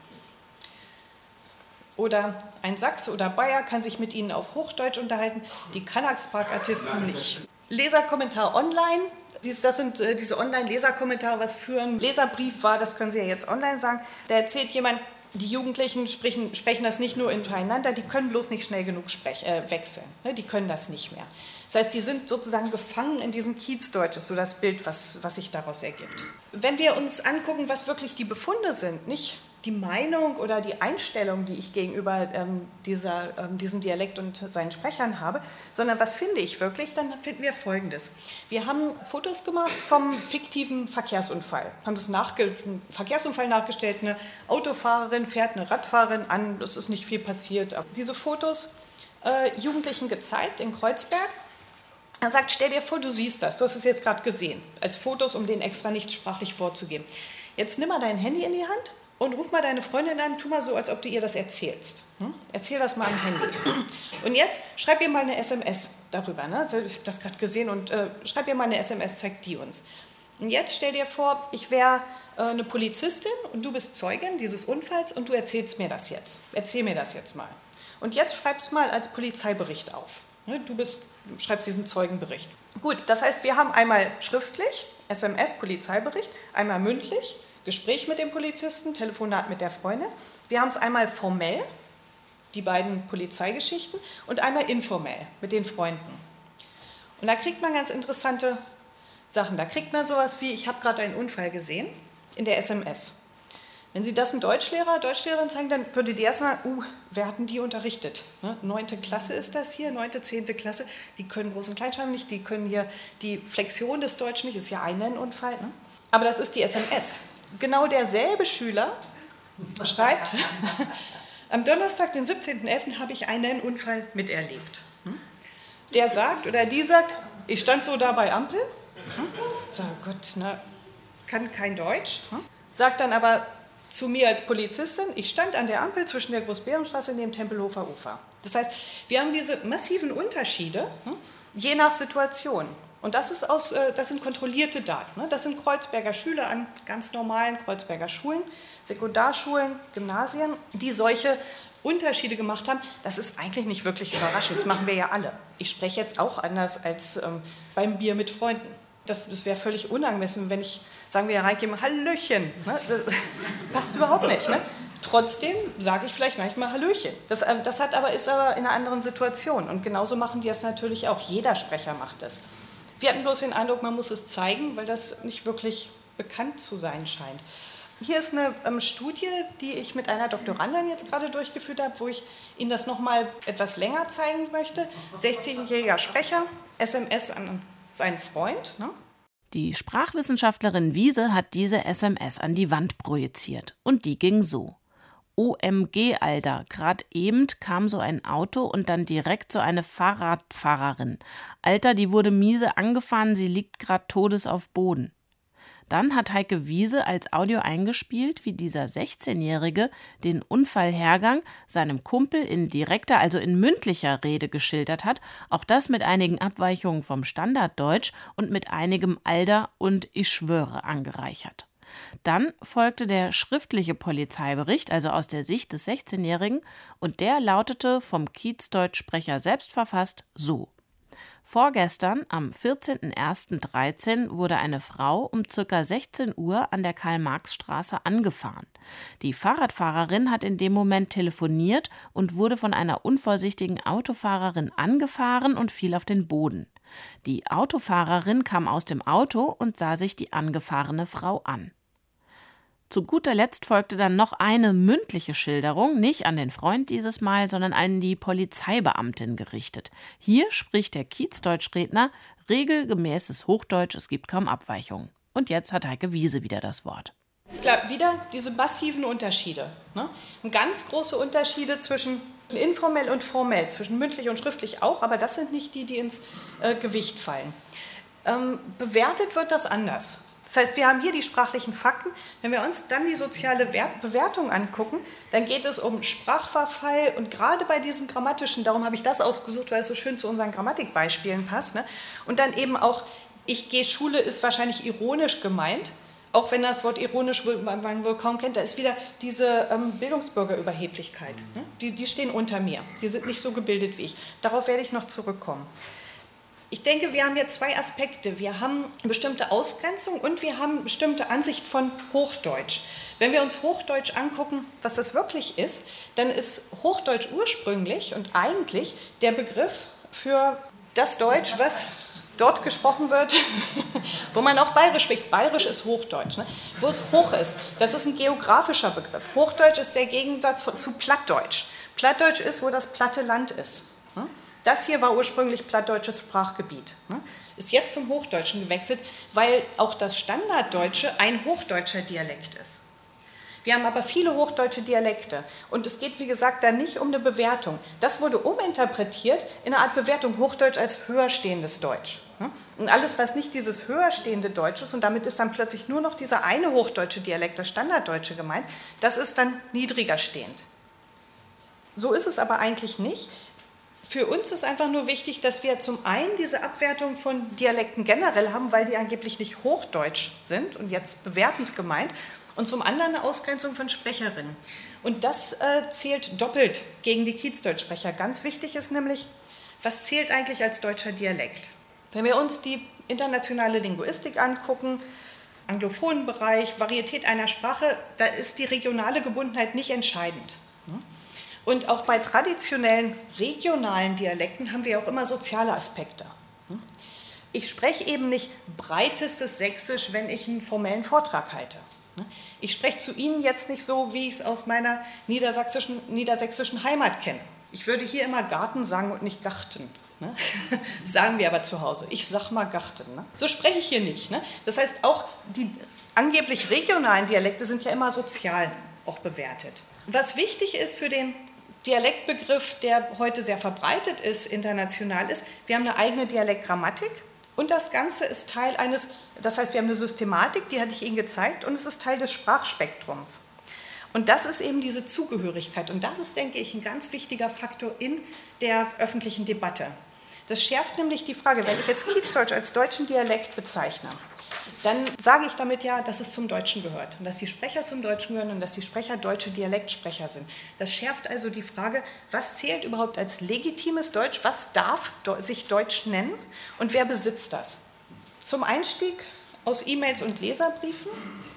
Oder ein Sachse oder Bayer kann sich mit Ihnen auf Hochdeutsch unterhalten, die Kallax-Park-Artisten nicht. Leserkommentar online. Das sind diese Online-Leserkommentare, was früher ein Leserbrief war, das können Sie ja jetzt online sagen. Da erzählt jemand, die Jugendlichen sprechen das nicht nur untereinander, die können bloß nicht schnell genug wechseln. Ne? Die können das nicht mehr. Das heißt, die sind sozusagen gefangen in diesem Kiezdeutsch, ist so das Bild, was sich daraus ergibt. Wenn wir uns angucken, was wirklich die Befunde sind, nicht die Meinung oder die Einstellung, die ich gegenüber diesem Dialekt und seinen Sprechern habe, sondern was finde ich wirklich, dann finden wir Folgendes. Wir haben Fotos gemacht vom fiktiven Verkehrsunfall, haben das Verkehrsunfall nachgestellt, eine Autofahrerin fährt eine Radfahrerin an, es ist nicht viel passiert. Diese Fotos Jugendlichen gezeigt in Kreuzberg. Er sagt, stell dir vor, du siehst das, du hast es jetzt gerade gesehen, als Fotos, um denen extra nichts sprachlich vorzugeben. Jetzt nimm mal dein Handy in die Hand und ruf mal deine Freundin an, tu mal so, als ob du ihr das erzählst. Erzähl das mal am Handy. Und jetzt schreib ihr mal eine SMS darüber. Ne? Also, ich habe das gerade gesehen und schreib ihr mal eine SMS, zeigt die uns. Und jetzt stell dir vor, ich wäre eine Polizistin und du bist Zeugin dieses Unfalls und du erzählst mir das jetzt. Erzähl mir das jetzt mal. Und jetzt schreibst mal als Polizeibericht auf. Ne? Du schreibst diesen Zeugenbericht. Gut, das heißt, wir haben einmal schriftlich, SMS, Polizeibericht, einmal mündlich, Gespräch mit dem Polizisten, Telefonat mit der Freundin. Wir haben es einmal formell, die beiden Polizeigeschichten, und einmal informell mit den Freunden. Und da kriegt man ganz interessante Sachen. Da kriegt man sowas wie, ich habe gerade einen Unfall gesehen, in der SMS. Wenn Sie das einem Deutschlehrerin zeigen, dann würde die erstmal, wer hat denn die unterrichtet? Ne? 9. Klasse ist das hier, 9., 10. Klasse, die können Groß- und Kleinschreibung nicht, die können hier die Flexion des Deutschen nicht, ist ja ein Nennunfall. Ne? Aber das ist die SMS. Genau derselbe Schüler schreibt, am Donnerstag, den 17.11. habe ich einen Unfall miterlebt. Der sagt oder die sagt, ich stand so da bei Ampel, sag, oh Gott, kann kein Deutsch, sagt dann aber zu mir als Polizistin, ich stand an der Ampel zwischen der Groß-Behrens-Straße und dem Tempelhofer Ufer. Das heißt, wir haben diese massiven Unterschiede, je nach Situation. Und das sind kontrollierte Daten. Das sind Kreuzberger Schüler an ganz normalen Kreuzberger Schulen, Sekundarschulen, Gymnasien, die solche Unterschiede gemacht haben. Das ist eigentlich nicht wirklich überraschend, das machen wir ja alle. Ich spreche jetzt auch anders als beim Bier mit Freunden. Das wäre völlig unangemessen, wenn ich, sagen wir, reingehe, Hallöchen. Ne? Das passt überhaupt nicht. Ne? Trotzdem sage ich vielleicht manchmal Hallöchen. Das ist aber in einer anderen Situation. Und genauso machen die das natürlich auch. Jeder Sprecher macht das. Wir hatten bloß den Eindruck, man muss es zeigen, weil das nicht wirklich bekannt zu sein scheint. Hier ist eine Studie, die ich mit einer Doktorandin jetzt gerade durchgeführt habe, wo ich Ihnen das nochmal etwas länger zeigen möchte. 16-jähriger Sprecher, SMS an seinen Freund. Ne? Die Sprachwissenschaftlerin Wiese hat diese SMS an die Wand projiziert. Und die ging so. OMG, Alter, grad eben kam so ein Auto und dann direkt so eine Fahrradfahrerin. Alter, die wurde miese angefahren, sie liegt grad todes auf Boden. Dann hat Heike Wiese als Audio eingespielt, wie dieser 16-Jährige den Unfallhergang seinem Kumpel in direkter, also in mündlicher Rede geschildert hat, auch das mit einigen Abweichungen vom Standarddeutsch und mit einigem Alter und ich schwöre angereichert. Dann folgte der schriftliche Polizeibericht, also aus der Sicht des 16-Jährigen, und der lautete vom Kiezdeutschsprecher selbst verfasst so. Vorgestern, am 14.01.13, wurde eine Frau um ca. 16 Uhr an der Karl-Marx-Straße angefahren. Die Fahrradfahrerin hat in dem Moment telefoniert und wurde von einer unvorsichtigen Autofahrerin angefahren und fiel auf den Boden. Die Autofahrerin kam aus dem Auto und sah sich die angefahrene Frau an. Zu guter Letzt folgte dann noch eine mündliche Schilderung, nicht an den Freund dieses Mal, sondern an die Polizeibeamtin gerichtet. Hier spricht der Kiezdeutschredner regelgemäßes Hochdeutsch, es gibt kaum Abweichungen. Und jetzt hat Heike Wiese wieder das Wort. Es gab wieder diese massiven Unterschiede. Ne? Und ganz große Unterschiede zwischen informell und formell, zwischen mündlich und schriftlich auch, aber das sind nicht die ins Gewicht fallen. bewertet wird das anders. Das heißt, wir haben hier die sprachlichen Fakten. Wenn wir uns dann die soziale Bewertung angucken, dann geht es um Sprachverfall und gerade bei diesen grammatischen, darum habe ich das ausgesucht, weil es so schön zu unseren Grammatikbeispielen passt. Ne? Und dann eben auch, ich gehe Schule ist wahrscheinlich ironisch gemeint, auch wenn das Wort ironisch man wohl kaum kennt, da ist wieder diese Bildungsbürgerüberheblichkeit. Ne? Die stehen unter mir, die sind nicht so gebildet wie ich. Darauf werde ich noch zurückkommen. Ich denke, wir haben hier zwei Aspekte. Wir haben eine bestimmte Ausgrenzung und wir haben eine bestimmte Ansicht von Hochdeutsch. Wenn wir uns Hochdeutsch angucken, was das wirklich ist, dann ist Hochdeutsch ursprünglich und eigentlich der Begriff für das Deutsch, was dort gesprochen wird, wo man auch Bayerisch spricht. Bayerisch ist Hochdeutsch, ne? Wo es hoch ist. Das ist ein geografischer Begriff. Hochdeutsch ist der Gegensatz zu Plattdeutsch. Plattdeutsch ist, wo das platte Land ist. Ne? Das hier war ursprünglich plattdeutsches Sprachgebiet, ne? Ist jetzt zum Hochdeutschen gewechselt, weil auch das Standarddeutsche ein hochdeutscher Dialekt ist. Wir haben aber viele hochdeutsche Dialekte und es geht, wie gesagt, da nicht um eine Bewertung. Das wurde uminterpretiert in eine Art Bewertung, Hochdeutsch als höherstehendes Deutsch. Ne? Und alles, was nicht dieses höherstehende Deutsch ist, und damit ist dann plötzlich nur noch dieser eine hochdeutsche Dialekt, das Standarddeutsche gemeint, das ist dann niedriger stehend. So ist es aber eigentlich nicht. Für uns ist einfach nur wichtig, dass wir zum einen diese Abwertung von Dialekten generell haben, weil die angeblich nicht hochdeutsch sind und jetzt bewertend gemeint, und zum anderen eine Ausgrenzung von Sprecherinnen. Und das zählt doppelt gegen die Kiezdeutschsprecher. Ganz wichtig ist nämlich, was zählt eigentlich als deutscher Dialekt? Wenn wir uns die internationale Linguistik angucken, anglophonen Bereich, Varietät einer Sprache, da ist die regionale Gebundenheit nicht entscheidend. Und auch bei traditionellen regionalen Dialekten haben wir auch immer soziale Aspekte. Ich spreche eben nicht breitestes Sächsisch, wenn ich einen formellen Vortrag halte. Ich spreche zu Ihnen jetzt nicht so, wie ich es aus meiner niedersächsischen Heimat kenne. Ich würde hier immer Garten sagen und nicht Garten. Ne? Sagen wir aber zu Hause. Ich sag mal Garten. Ne? So spreche ich hier nicht. Ne? Das heißt, auch die angeblich regionalen Dialekte sind ja immer sozial auch bewertet. Was wichtig ist für den Dialektbegriff, der heute sehr verbreitet ist, international ist, wir haben eine eigene Dialektgrammatik und das Ganze ist Teil eines, das heißt, wir haben eine Systematik, die hatte ich Ihnen gezeigt, und es ist Teil des Sprachspektrums. Und das ist eben diese Zugehörigkeit und das ist, denke ich, ein ganz wichtiger Faktor in der öffentlichen Debatte. Das schärft nämlich die Frage, wenn ich jetzt Kiezdeutsch als deutschen Dialekt bezeichne, dann sage ich damit ja, dass es zum Deutschen gehört und dass die Sprecher zum Deutschen gehören und dass die Sprecher deutsche Dialektsprecher sind. Das schärft also die Frage, was zählt überhaupt als legitimes Deutsch, was darf sich Deutsch nennen und wer besitzt das? Zum Einstieg aus E-Mails und Leserbriefen,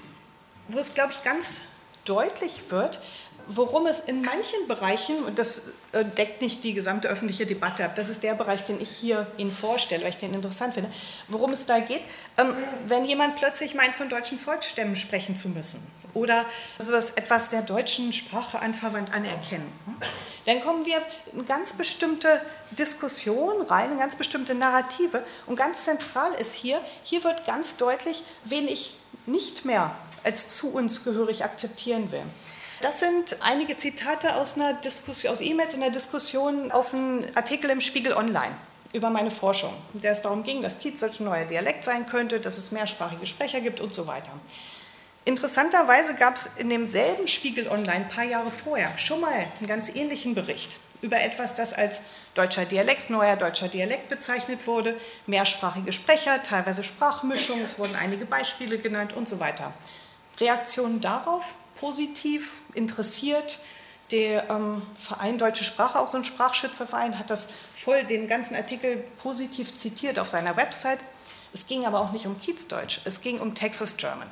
wo es, glaube ich, ganz deutlich wird, worum es in manchen Bereichen, und das deckt nicht die gesamte öffentliche Debatte ab, das ist der Bereich, den ich hier Ihnen vorstelle, weil ich den interessant finde, worum es da geht, wenn jemand plötzlich meint, von deutschen Volksstämmen sprechen zu müssen oder etwas der deutschen Sprache anverwandt anerkennen, dann kommen wir in eine ganz bestimmte Diskussion rein, in ganz bestimmte Narrative, und ganz zentral ist hier wird ganz deutlich, wen ich nicht mehr als zu uns gehörig akzeptieren will. Das sind einige Zitate aus einer Diskussion, aus E-Mails und einer Diskussion auf einen Artikel im Spiegel Online über meine Forschung, in der es darum ging, dass Kiezdeutsch ein neuer Dialekt sein könnte, dass es mehrsprachige Sprecher gibt und so weiter. Interessanterweise gab es in demselben Spiegel Online ein paar Jahre vorher schon mal einen ganz ähnlichen Bericht über etwas, das als deutscher Dialekt, neuer deutscher Dialekt bezeichnet wurde, mehrsprachige Sprecher, teilweise Sprachmischung, es wurden einige Beispiele genannt und so weiter. Reaktionen darauf? Positiv, interessiert. Der Verein Deutsche Sprache, auch so ein Sprachschützerverein, hat das voll den ganzen Artikel positiv zitiert auf seiner Website. Es ging aber auch nicht um Kiezdeutsch, es ging um Texas German.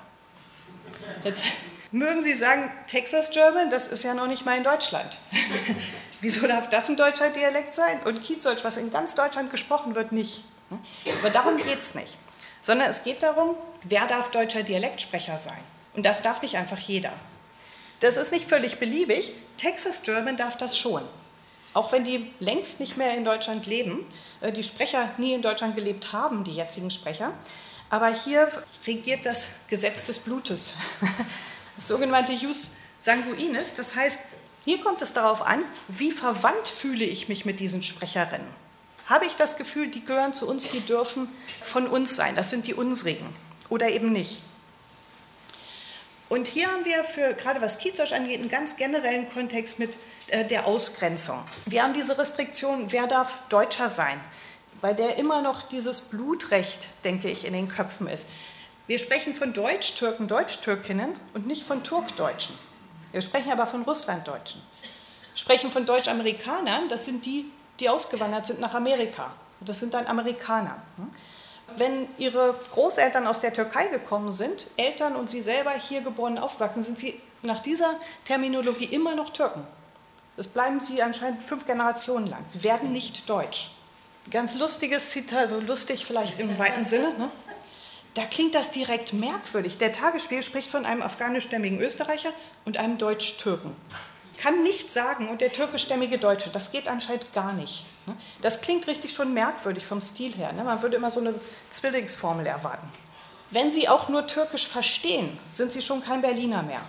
Jetzt mögen Sie sagen, Texas German, das ist ja noch nicht mal in Deutschland. Wieso darf das ein deutscher Dialekt sein und Kiezdeutsch, was in ganz Deutschland gesprochen wird, nicht? Aber darum geht es nicht, sondern es geht darum, wer darf deutscher Dialektsprecher sein. Und das darf nicht einfach jeder. Das ist nicht völlig beliebig. Texas German darf das schon. Auch wenn die längst nicht mehr in Deutschland leben, die Sprecher nie in Deutschland gelebt haben, die jetzigen Sprecher. Aber hier regiert das Gesetz des Blutes, das sogenannte Jus sanguinis. Das heißt, hier kommt es darauf an, wie verwandt fühle ich mich mit diesen Sprecherinnen. habe ich das Gefühl, die gehören zu uns, die dürfen von uns sein. Das sind die unsrigen oder eben nicht. Und hier haben wir für, gerade was Kiezdeutsch angeht, einen ganz generellen Kontext mit der Ausgrenzung. Wir haben diese Restriktion, wer darf Deutscher sein, bei der immer noch dieses Blutrecht, denke ich, in den Köpfen ist. Wir sprechen von Deutsch-Türken, Deutsch-Türkinnen und nicht von Turkdeutschen. Wir sprechen aber von Russlanddeutschen. Wir sprechen von Deutsch-Amerikanern, das sind die, die ausgewandert sind nach Amerika. Das sind dann Amerikaner. Wenn Ihre Großeltern aus der Türkei gekommen sind, Eltern und Sie selber hier geboren und aufgewachsen, sind Sie nach dieser Terminologie immer noch Türken. Das bleiben Sie anscheinend 5 Generationen lang. Sie werden nicht deutsch. Ganz lustiges Zitat, so lustig vielleicht im weiten Sinne, ne? Da klingt das direkt merkwürdig. Der Tagesspiegel spricht von einem afghanischstämmigen Österreicher und einem Deutsch-Türken. Kann nicht sagen, und der türkischstämmige Deutsche, das geht anscheinend gar nicht. Das klingt richtig schon merkwürdig vom Stil her. Man würde immer so eine Zwillingsformel erwarten. Wenn Sie auch nur Türkisch verstehen, sind Sie schon kein Berliner mehr.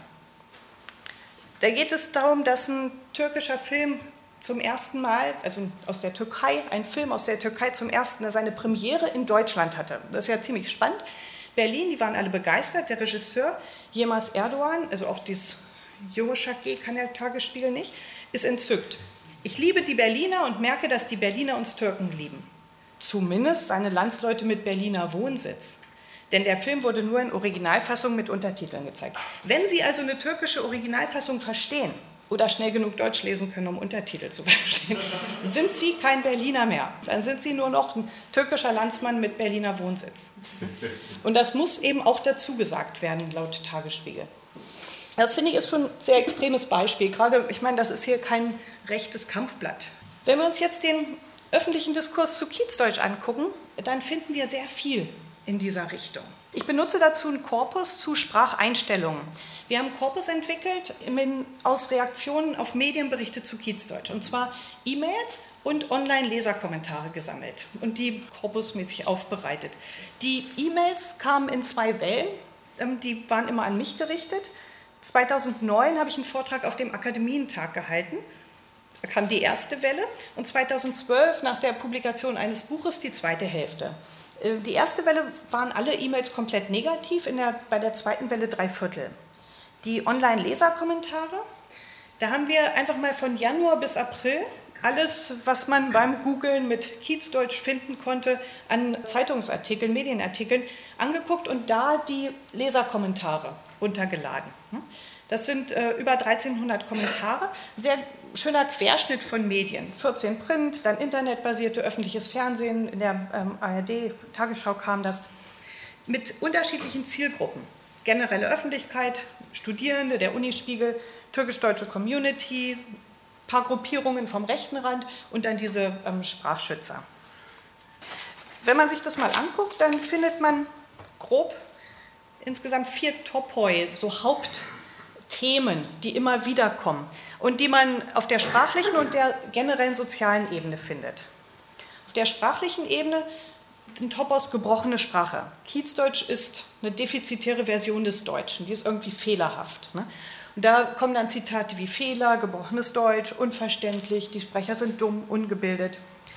Da geht es darum, dass ein türkischer Film zum ersten Mal, also aus der Türkei, ein Film aus der Türkei zum ersten Mal seine Premiere in Deutschland hatte. Das ist ja ziemlich spannend. Berlin, die waren alle begeistert. Der Regisseur Yilmaz Erdoğan, also auch dieses Yumuşak kann der Tagesspiegel nicht, ist entzückt. Ich liebe die Berliner und merke, dass die Berliner uns Türken lieben. Zumindest seine Landsleute mit Berliner Wohnsitz. Denn der Film wurde nur in Originalfassung mit Untertiteln gezeigt. Wenn Sie also eine türkische Originalfassung verstehen oder schnell genug Deutsch lesen können, um Untertitel zu verstehen, sind Sie kein Berliner mehr. Dann sind Sie nur noch ein türkischer Landsmann mit Berliner Wohnsitz. Und das muss eben auch dazu gesagt werden, laut Tagesspiegel. Das finde ich ist schon ein sehr extremes Beispiel. Gerade, ich meine, das ist hier kein rechtes Kampfblatt. Wenn wir uns jetzt den öffentlichen Diskurs zu Kiezdeutsch angucken, dann finden wir sehr viel in dieser Richtung. Ich benutze dazu einen Korpus zu Spracheinstellungen. Wir haben einen Korpus entwickelt aus Reaktionen auf Medienberichte zu Kiezdeutsch. Und zwar E-Mails und Online-Leserkommentare gesammelt und die korpusmäßig aufbereitet. Die E-Mails kamen in 2 Wellen, die waren immer an mich gerichtet. 2009 habe ich einen Vortrag auf dem Akademientag gehalten. Da kam die erste Welle und 2012 nach der Publikation eines Buches die zweite Hälfte. Die erste Welle waren alle E-Mails komplett negativ, bei der zweiten Welle 3/4. Die Online-Leserkommentare, da haben wir einfach mal von Januar bis April alles, was man beim Googlen mit Kiezdeutsch finden konnte, an Zeitungsartikeln, Medienartikeln angeguckt und da die Leserkommentare runtergeladen. Das sind über 1300 Kommentare, ein sehr schöner Querschnitt von Medien. 14 Print, dann internetbasierte öffentliches Fernsehen, in der ARD, Tagesschau kam das, mit unterschiedlichen Zielgruppen. Generelle Öffentlichkeit, Studierende, der Unispiegel, türkisch-deutsche Community, ein paar Gruppierungen vom rechten Rand und dann diese Sprachschützer. Wenn man sich das mal anguckt, dann findet man grob insgesamt 4 Topoi, so Hauptthemen, die immer wieder kommen und die man auf der sprachlichen und der generellen sozialen Ebene findet. Auf der sprachlichen Ebene ein Topos gebrochene Sprache. Kiezdeutsch ist eine defizitäre Version des Deutschen, die ist irgendwie fehlerhaft. Ne? Und da kommen dann Zitate wie Fehler, gebrochenes Deutsch, unverständlich, die Sprecher sind dumm, ungebildet.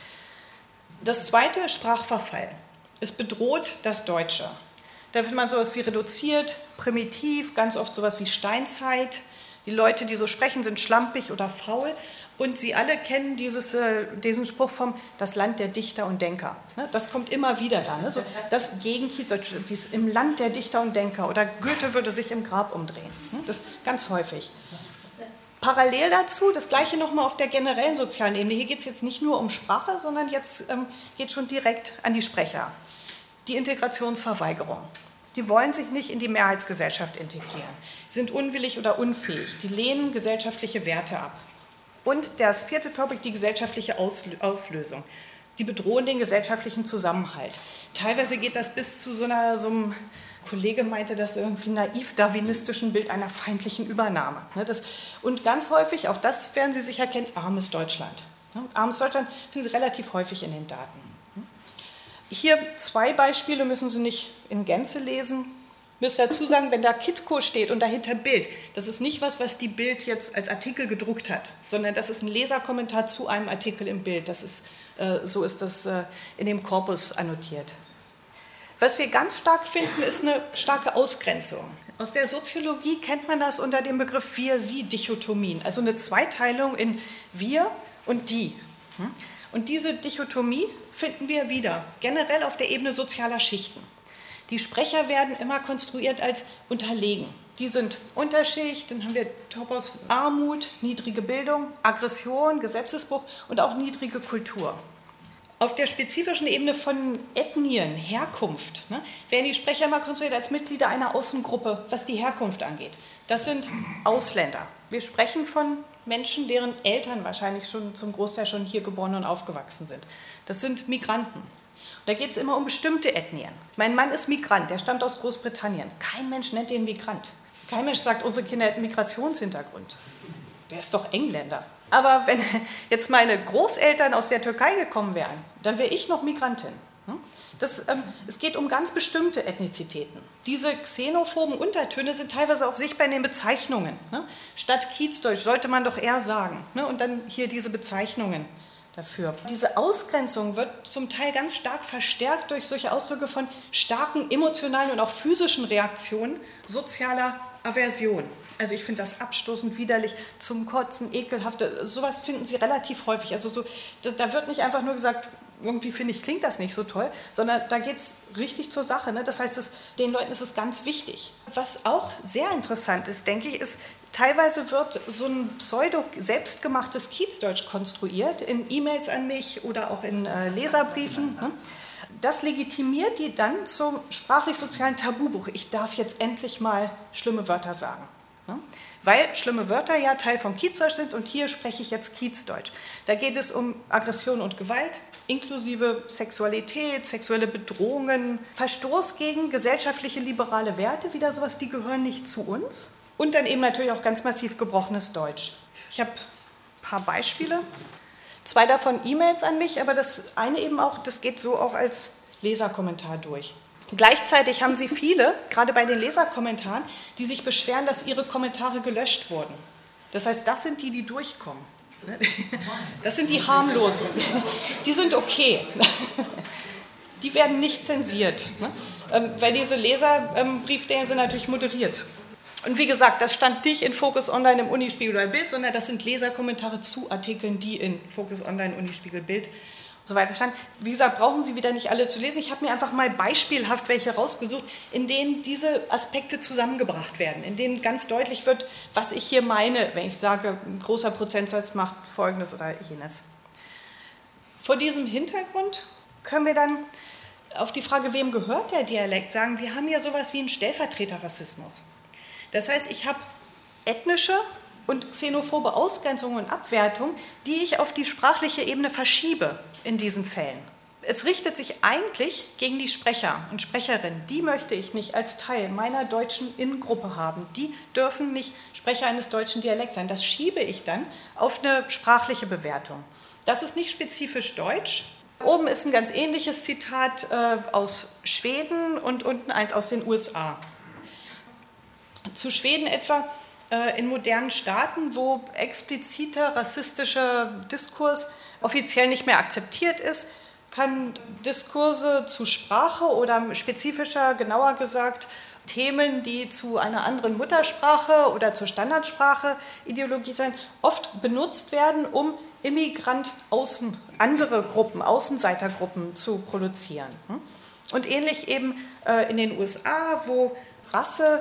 Das zweite, Sprachverfall. Es bedroht das Deutsche. Da findet man sowas wie reduziert, primitiv, ganz oft sowas wie Steinzeit. Die Leute, die so sprechen, sind schlampig oder faul. Und Sie alle kennen diesen Spruch vom das Land der Dichter und Denker. Das kommt immer wieder da. Ne? So, das gegen Kiezdeutsch, im Land der Dichter und Denker. Oder Goethe würde sich im Grab umdrehen. Das ist ganz häufig. Parallel dazu, das Gleiche nochmal auf der generellen sozialen Ebene. Hier geht es jetzt nicht nur um Sprache, sondern jetzt geht es schon direkt an die Sprecher. Die Integrationsverweigerung. Die wollen sich nicht in die Mehrheitsgesellschaft integrieren, sind unwillig oder unfähig, die lehnen gesellschaftliche Werte ab. Und das 4. Topic, die gesellschaftliche Auflösung. Die bedrohen den gesellschaftlichen Zusammenhalt. Teilweise geht das bis zu so einem Kollege meinte das irgendwie naiv-darwinistischen Bild einer feindlichen Übernahme. Und ganz häufig, auch das werden Sie sicher kennen, armes Deutschland. Armes Deutschland finden Sie relativ häufig in den Daten. Hier 2 Beispiele, müssen Sie nicht in Gänze lesen. Ich muss dazu sagen, wenn da Kitco steht und dahinter Bild, das ist nicht was die Bild jetzt als Artikel gedruckt hat, sondern das ist ein Leserkommentar zu einem Artikel im Bild. So ist das in dem Korpus annotiert. Was wir ganz stark finden, ist eine starke Ausgrenzung. Aus der Soziologie kennt man das unter dem Begriff Wir-Sie-Dichotomien, also eine Zweiteilung in Wir und Die. Und diese Dichotomie finden wir wieder, generell auf der Ebene sozialer Schichten. Die Sprecher werden immer konstruiert als unterlegen. Die sind Unterschicht, dann haben wir Topos Armut, niedrige Bildung, Aggression, Gesetzesbruch und auch niedrige Kultur. Auf der spezifischen Ebene von Ethnien, Herkunft, werden die Sprecher immer konstruiert als Mitglieder einer Außengruppe, was die Herkunft angeht. Das sind Ausländer. Wir sprechen von Menschen, deren Eltern wahrscheinlich schon zum Großteil schon hier geboren und aufgewachsen sind. Das sind Migranten. Und da geht es immer um bestimmte Ethnien. Mein Mann ist Migrant, der stammt aus Großbritannien. Kein Mensch nennt ihn Migrant. Kein Mensch sagt, unsere Kinder hätten Migrationshintergrund. Der ist doch Engländer. Aber wenn jetzt meine Großeltern aus der Türkei gekommen wären, dann wäre ich noch Migrantin. Es geht um ganz bestimmte Ethnizitäten. Diese xenophoben Untertöne sind teilweise auch sichtbar in den Bezeichnungen. Statt Kiezdeutsch sollte man doch eher sagen. Und dann hier diese Bezeichnungen dafür. Diese Ausgrenzung wird zum Teil ganz stark verstärkt durch solche Ausdrücke von starken emotionalen und auch physischen Reaktionen sozialer Aversion. Also ich finde das abstoßend, widerlich, zum Kotzen, ekelhaft. Sowas finden Sie relativ häufig. Also da wird nicht einfach nur gesagt, irgendwie finde ich, klingt das nicht so toll, sondern da geht es richtig zur Sache. Das heißt, den Leuten ist es ganz wichtig. Was auch sehr interessant ist, denke ich, ist, teilweise wird so ein pseudo-selbstgemachtes Kiezdeutsch konstruiert, in E-Mails an mich oder auch in Leserbriefen. Das legitimiert die dann zum sprachlich-sozialen Tabubuch. Ich darf jetzt endlich mal schlimme Wörter sagen. Weil schlimme Wörter ja Teil vom Kiezdeutsch sind und hier spreche ich jetzt Kiezdeutsch. Da geht es um Aggression und Gewalt, inklusive Sexualität, sexuelle Bedrohungen, Verstoß gegen gesellschaftliche liberale Werte, wieder sowas, die gehören nicht zu uns. Und dann eben natürlich auch ganz massiv gebrochenes Deutsch. Ich habe ein paar Beispiele, 2 davon E-Mails an mich, aber das eine eben auch, das geht so auch als Leserkommentar durch. Gleichzeitig haben Sie viele, gerade bei den Leserkommentaren, die sich beschweren, dass ihre Kommentare gelöscht wurden. Das heißt, das sind die durchkommen. Das sind die harmlosen. Die sind okay. Die werden nicht zensiert, weil diese Leserbriefdinger sind natürlich moderiert. Und wie gesagt, das stand nicht in Focus Online im Unispiegel oder Bild, sondern das sind Leserkommentare zu Artikeln, die in Focus Online, Unispiegel, Bild und so weiter stand. Wie gesagt, brauchen Sie wieder nicht alle zu lesen. Ich habe mir einfach mal beispielhaft welche rausgesucht, in denen diese Aspekte zusammengebracht werden, in denen ganz deutlich wird, was ich hier meine, wenn ich sage, ein großer Prozentsatz macht Folgendes oder jenes. Vor diesem Hintergrund können wir dann auf die Frage, wem gehört der Dialekt, sagen, wir haben ja sowas wie einen Stellvertreterrassismus. Das heißt, ich habe ethnische und xenophobe Ausgrenzung und Abwertung, die ich auf die sprachliche Ebene verschiebe in diesen Fällen. Es richtet sich eigentlich gegen die Sprecher und Sprecherinnen. Die möchte ich nicht als Teil meiner deutschen Innengruppe haben. Die dürfen nicht Sprecher eines deutschen Dialekts sein. Das schiebe ich dann auf eine sprachliche Bewertung. Das ist nicht spezifisch deutsch. Oben ist ein ganz ähnliches Zitat aus Schweden und unten eins aus den USA. Zu Schweden etwa. In modernen Staaten, wo expliziter rassistischer Diskurs offiziell nicht mehr akzeptiert ist, kann Diskurse zu Sprache oder spezifischer, genauer gesagt, Themen, die zu einer anderen Muttersprache oder zur Standardsprache Ideologie sein, oft benutzt werden, um andere Gruppen, Außenseitergruppen zu produzieren. Und ähnlich eben in den USA, wo Rasse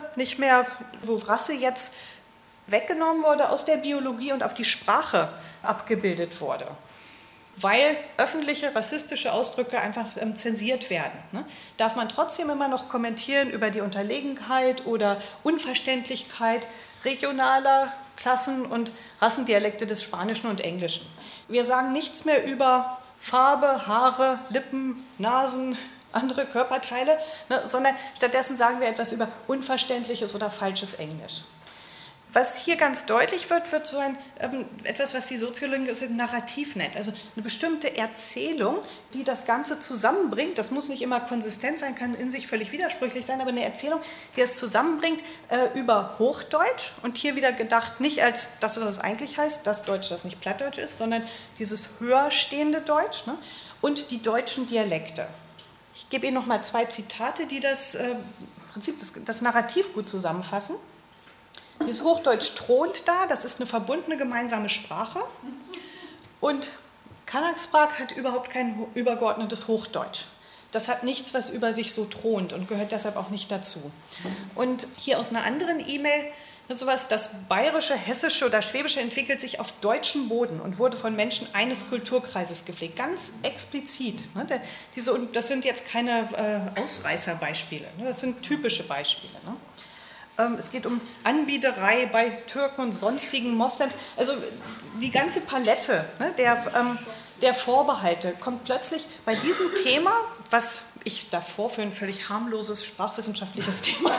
jetzt weggenommen wurde aus der Biologie und auf die Sprache abgebildet wurde, weil öffentliche rassistische Ausdrücke einfach zensiert werden. Darf man trotzdem immer noch kommentieren über die Unterlegenheit oder Unverständlichkeit regionaler Klassen- und Rassendialekte des Spanischen und Englischen. Wir sagen nichts mehr über Farbe, Haare, Lippen, Nasen, andere Körperteile, sondern stattdessen sagen wir etwas über unverständliches oder falsches Englisch. Was hier ganz deutlich wird so etwas, was die Soziologin Narrativ nennt. Also eine bestimmte Erzählung, die das Ganze zusammenbringt. Das muss nicht immer konsistent sein, kann in sich völlig widersprüchlich sein, aber eine Erzählung, die es zusammenbringt über Hochdeutsch. Und hier wieder gedacht, nicht als das, was es eigentlich heißt, das Deutsch, das nicht Plattdeutsch ist, sondern dieses höher stehende Deutsch, ne? Und die deutschen Dialekte. Ich gebe Ihnen noch mal 2 Zitate, die das Prinzip, das Narrativ gut zusammenfassen. Dieses Hochdeutsch thront da, das ist eine verbundene gemeinsame Sprache. Und Kanaksprach hat überhaupt kein übergeordnetes Hochdeutsch. Das hat nichts, was über sich so thront und gehört deshalb auch nicht dazu. Und hier aus einer anderen E-Mail sowas, das Bayerische, Hessische oder Schwäbische entwickelt sich auf deutschem Boden und wurde von Menschen eines Kulturkreises gepflegt. Ganz explizit. Ne? Das sind jetzt keine Ausreißerbeispiele, ne? Das sind typische Beispiele. Ne? Es geht um Anbiederei bei Türken und sonstigen Moslems. Also die ganze Palette, ne, der Vorbehalte kommt plötzlich bei diesem Thema, was ich davor für ein völlig harmloses sprachwissenschaftliches Thema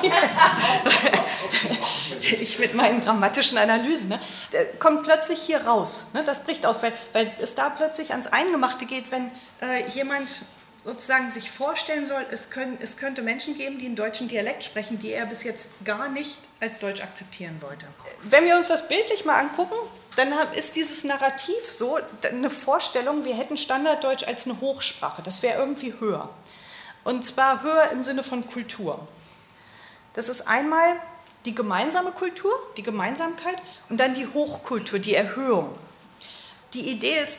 ich mit meinen grammatischen Analysen, ne, kommt plötzlich hier raus. Ne, das bricht aus, weil es da plötzlich ans Eingemachte geht, wenn jemand sozusagen sich vorstellen soll, es könnte Menschen geben, die einen deutschen Dialekt sprechen, die er bis jetzt gar nicht als Deutsch akzeptieren wollte. Wenn wir uns das bildlich mal angucken, dann ist dieses Narrativ so eine Vorstellung, wir hätten Standarddeutsch als eine Hochsprache, das wäre irgendwie höher. Und zwar höher im Sinne von Kultur. Das ist einmal die gemeinsame Kultur, die Gemeinsamkeit und dann die Hochkultur, die Erhöhung. Die Idee ist,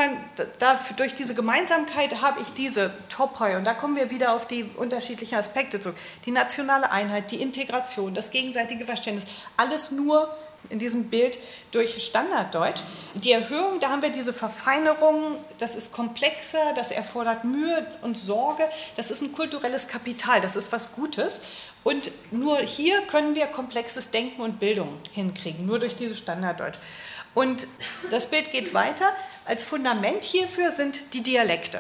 durch diese Gemeinsamkeit habe ich diese Topoi, und da kommen wir wieder auf die unterschiedlichen Aspekte zurück, die nationale Einheit, die Integration, das gegenseitige Verständnis, alles nur in diesem Bild durch Standarddeutsch. Die Erhöhung, da haben wir diese Verfeinerung, das ist komplexer, das erfordert Mühe und Sorge, das ist ein kulturelles Kapital, das ist was Gutes. Und nur hier können wir komplexes Denken und Bildung hinkriegen, nur durch dieses Standarddeutsch. Und das Bild geht weiter. Als Fundament hierfür sind die Dialekte.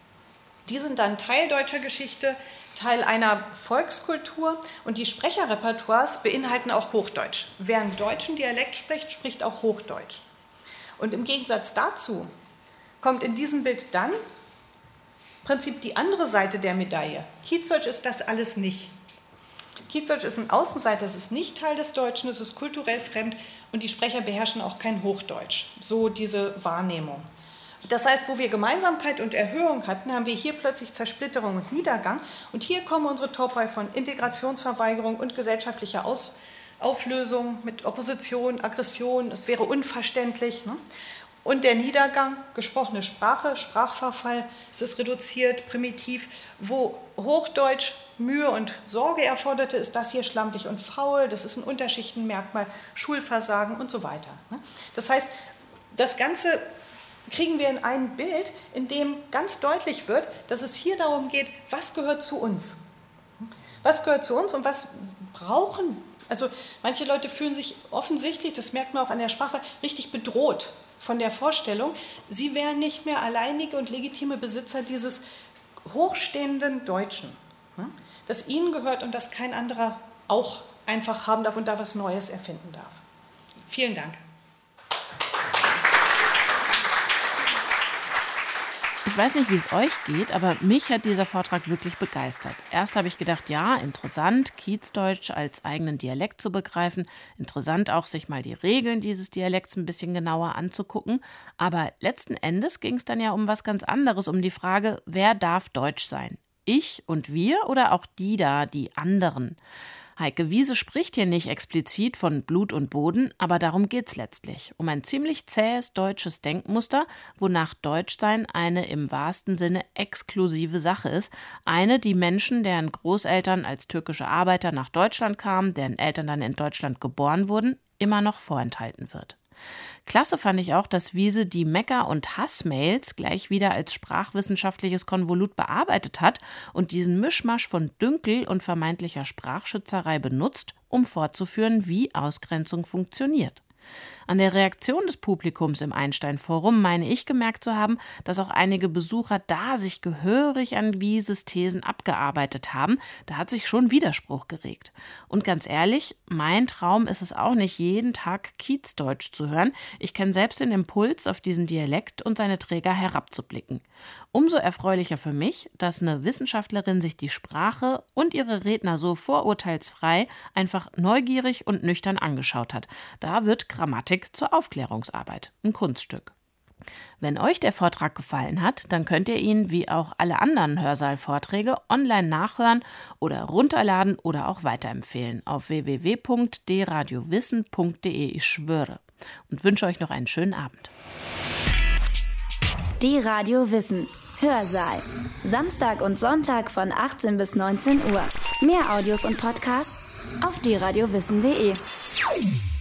Die sind dann Teil deutscher Geschichte, Teil einer Volkskultur, und die Sprecherrepertoires beinhalten auch Hochdeutsch. Wer einen deutschen Dialekt spricht, spricht auch Hochdeutsch. Und im Gegensatz dazu kommt in diesem Bild dann im Prinzip die andere Seite der Medaille. Kiezdeutsch ist das alles nicht. Kiezdeutsch ist ein Außenseiter, es ist nicht Teil des Deutschen, es ist kulturell fremd und die Sprecher beherrschen auch kein Hochdeutsch. So diese Wahrnehmung. Das heißt, wo wir Gemeinsamkeit und Erhöhung hatten, haben wir hier plötzlich Zersplitterung und Niedergang. Und hier kommen unsere Topoi von Integrationsverweigerung und gesellschaftlicher Auflösung mit Opposition, Aggression, es wäre unverständlich. Ne? Und der Niedergang, gesprochene Sprache, Sprachverfall, es ist reduziert, primitiv. Wo Hochdeutsch Mühe und Sorge erforderte, ist das hier schlampig und faul, das ist ein Unterschichtenmerkmal, Schulversagen und so weiter. Ne? Das heißt, das Ganze kriegen wir in ein Bild, in dem ganz deutlich wird, dass es hier darum geht, was gehört zu uns? Was gehört zu uns und was brauchen? Also manche Leute fühlen sich offensichtlich, das merkt man auch an der Sprache, richtig bedroht von der Vorstellung, sie wären nicht mehr alleinige und legitime Besitzer dieses hochstehenden Deutschen, das ihnen gehört und das kein anderer auch einfach haben darf und da was Neues erfinden darf. Vielen Dank. Ich weiß nicht, wie es euch geht, aber mich hat dieser Vortrag wirklich begeistert. Erst habe ich gedacht, ja, interessant, Kiezdeutsch als eigenen Dialekt zu begreifen. Interessant auch, sich mal die Regeln dieses Dialekts ein bisschen genauer anzugucken. Aber letzten Endes ging es dann ja um was ganz anderes, um die Frage, wer darf Deutsch sein? Ich und wir oder auch die da, die anderen? Heike Wiese spricht hier nicht explizit von Blut und Boden, aber darum geht's letztlich. Um ein ziemlich zähes deutsches Denkmuster, wonach Deutschsein eine im wahrsten Sinne exklusive Sache ist. Eine, die Menschen, deren Großeltern als türkische Arbeiter nach Deutschland kamen, deren Eltern dann in Deutschland geboren wurden, immer noch vorenthalten wird. Klasse fand ich auch, dass Wiese die Mecker- und Hassmails gleich wieder als sprachwissenschaftliches Konvolut bearbeitet hat und diesen Mischmasch von Dünkel und vermeintlicher Sprachschützerei benutzt, um vorzuführen, wie Ausgrenzung funktioniert. An der Reaktion des Publikums im Einstein-Forum meine ich gemerkt zu haben, dass auch einige Besucher da sich gehörig an Wieses Thesen abgearbeitet haben. Da hat sich schon Widerspruch geregt. Und ganz ehrlich, mein Traum ist es auch nicht, jeden Tag Kiezdeutsch zu hören. Ich kenne selbst den Impuls, auf diesen Dialekt und seine Träger herabzublicken. Umso erfreulicher für mich, dass eine Wissenschaftlerin sich die Sprache und ihre Redner so vorurteilsfrei einfach neugierig und nüchtern angeschaut hat. Da wird Grammatik zur Aufklärungsarbeit. Ein Kunststück. Wenn euch der Vortrag gefallen hat, dann könnt ihr ihn, wie auch alle anderen Hörsaal-Vorträge, online nachhören oder runterladen oder auch weiterempfehlen auf www.dradiowissen.de. Ich schwöre. Und wünsche euch noch einen schönen Abend. Die Radio Wissen. Hörsaal. Samstag und Sonntag von 18 bis 19 Uhr. Mehr Audios und Podcasts auf dieradiowissen.de.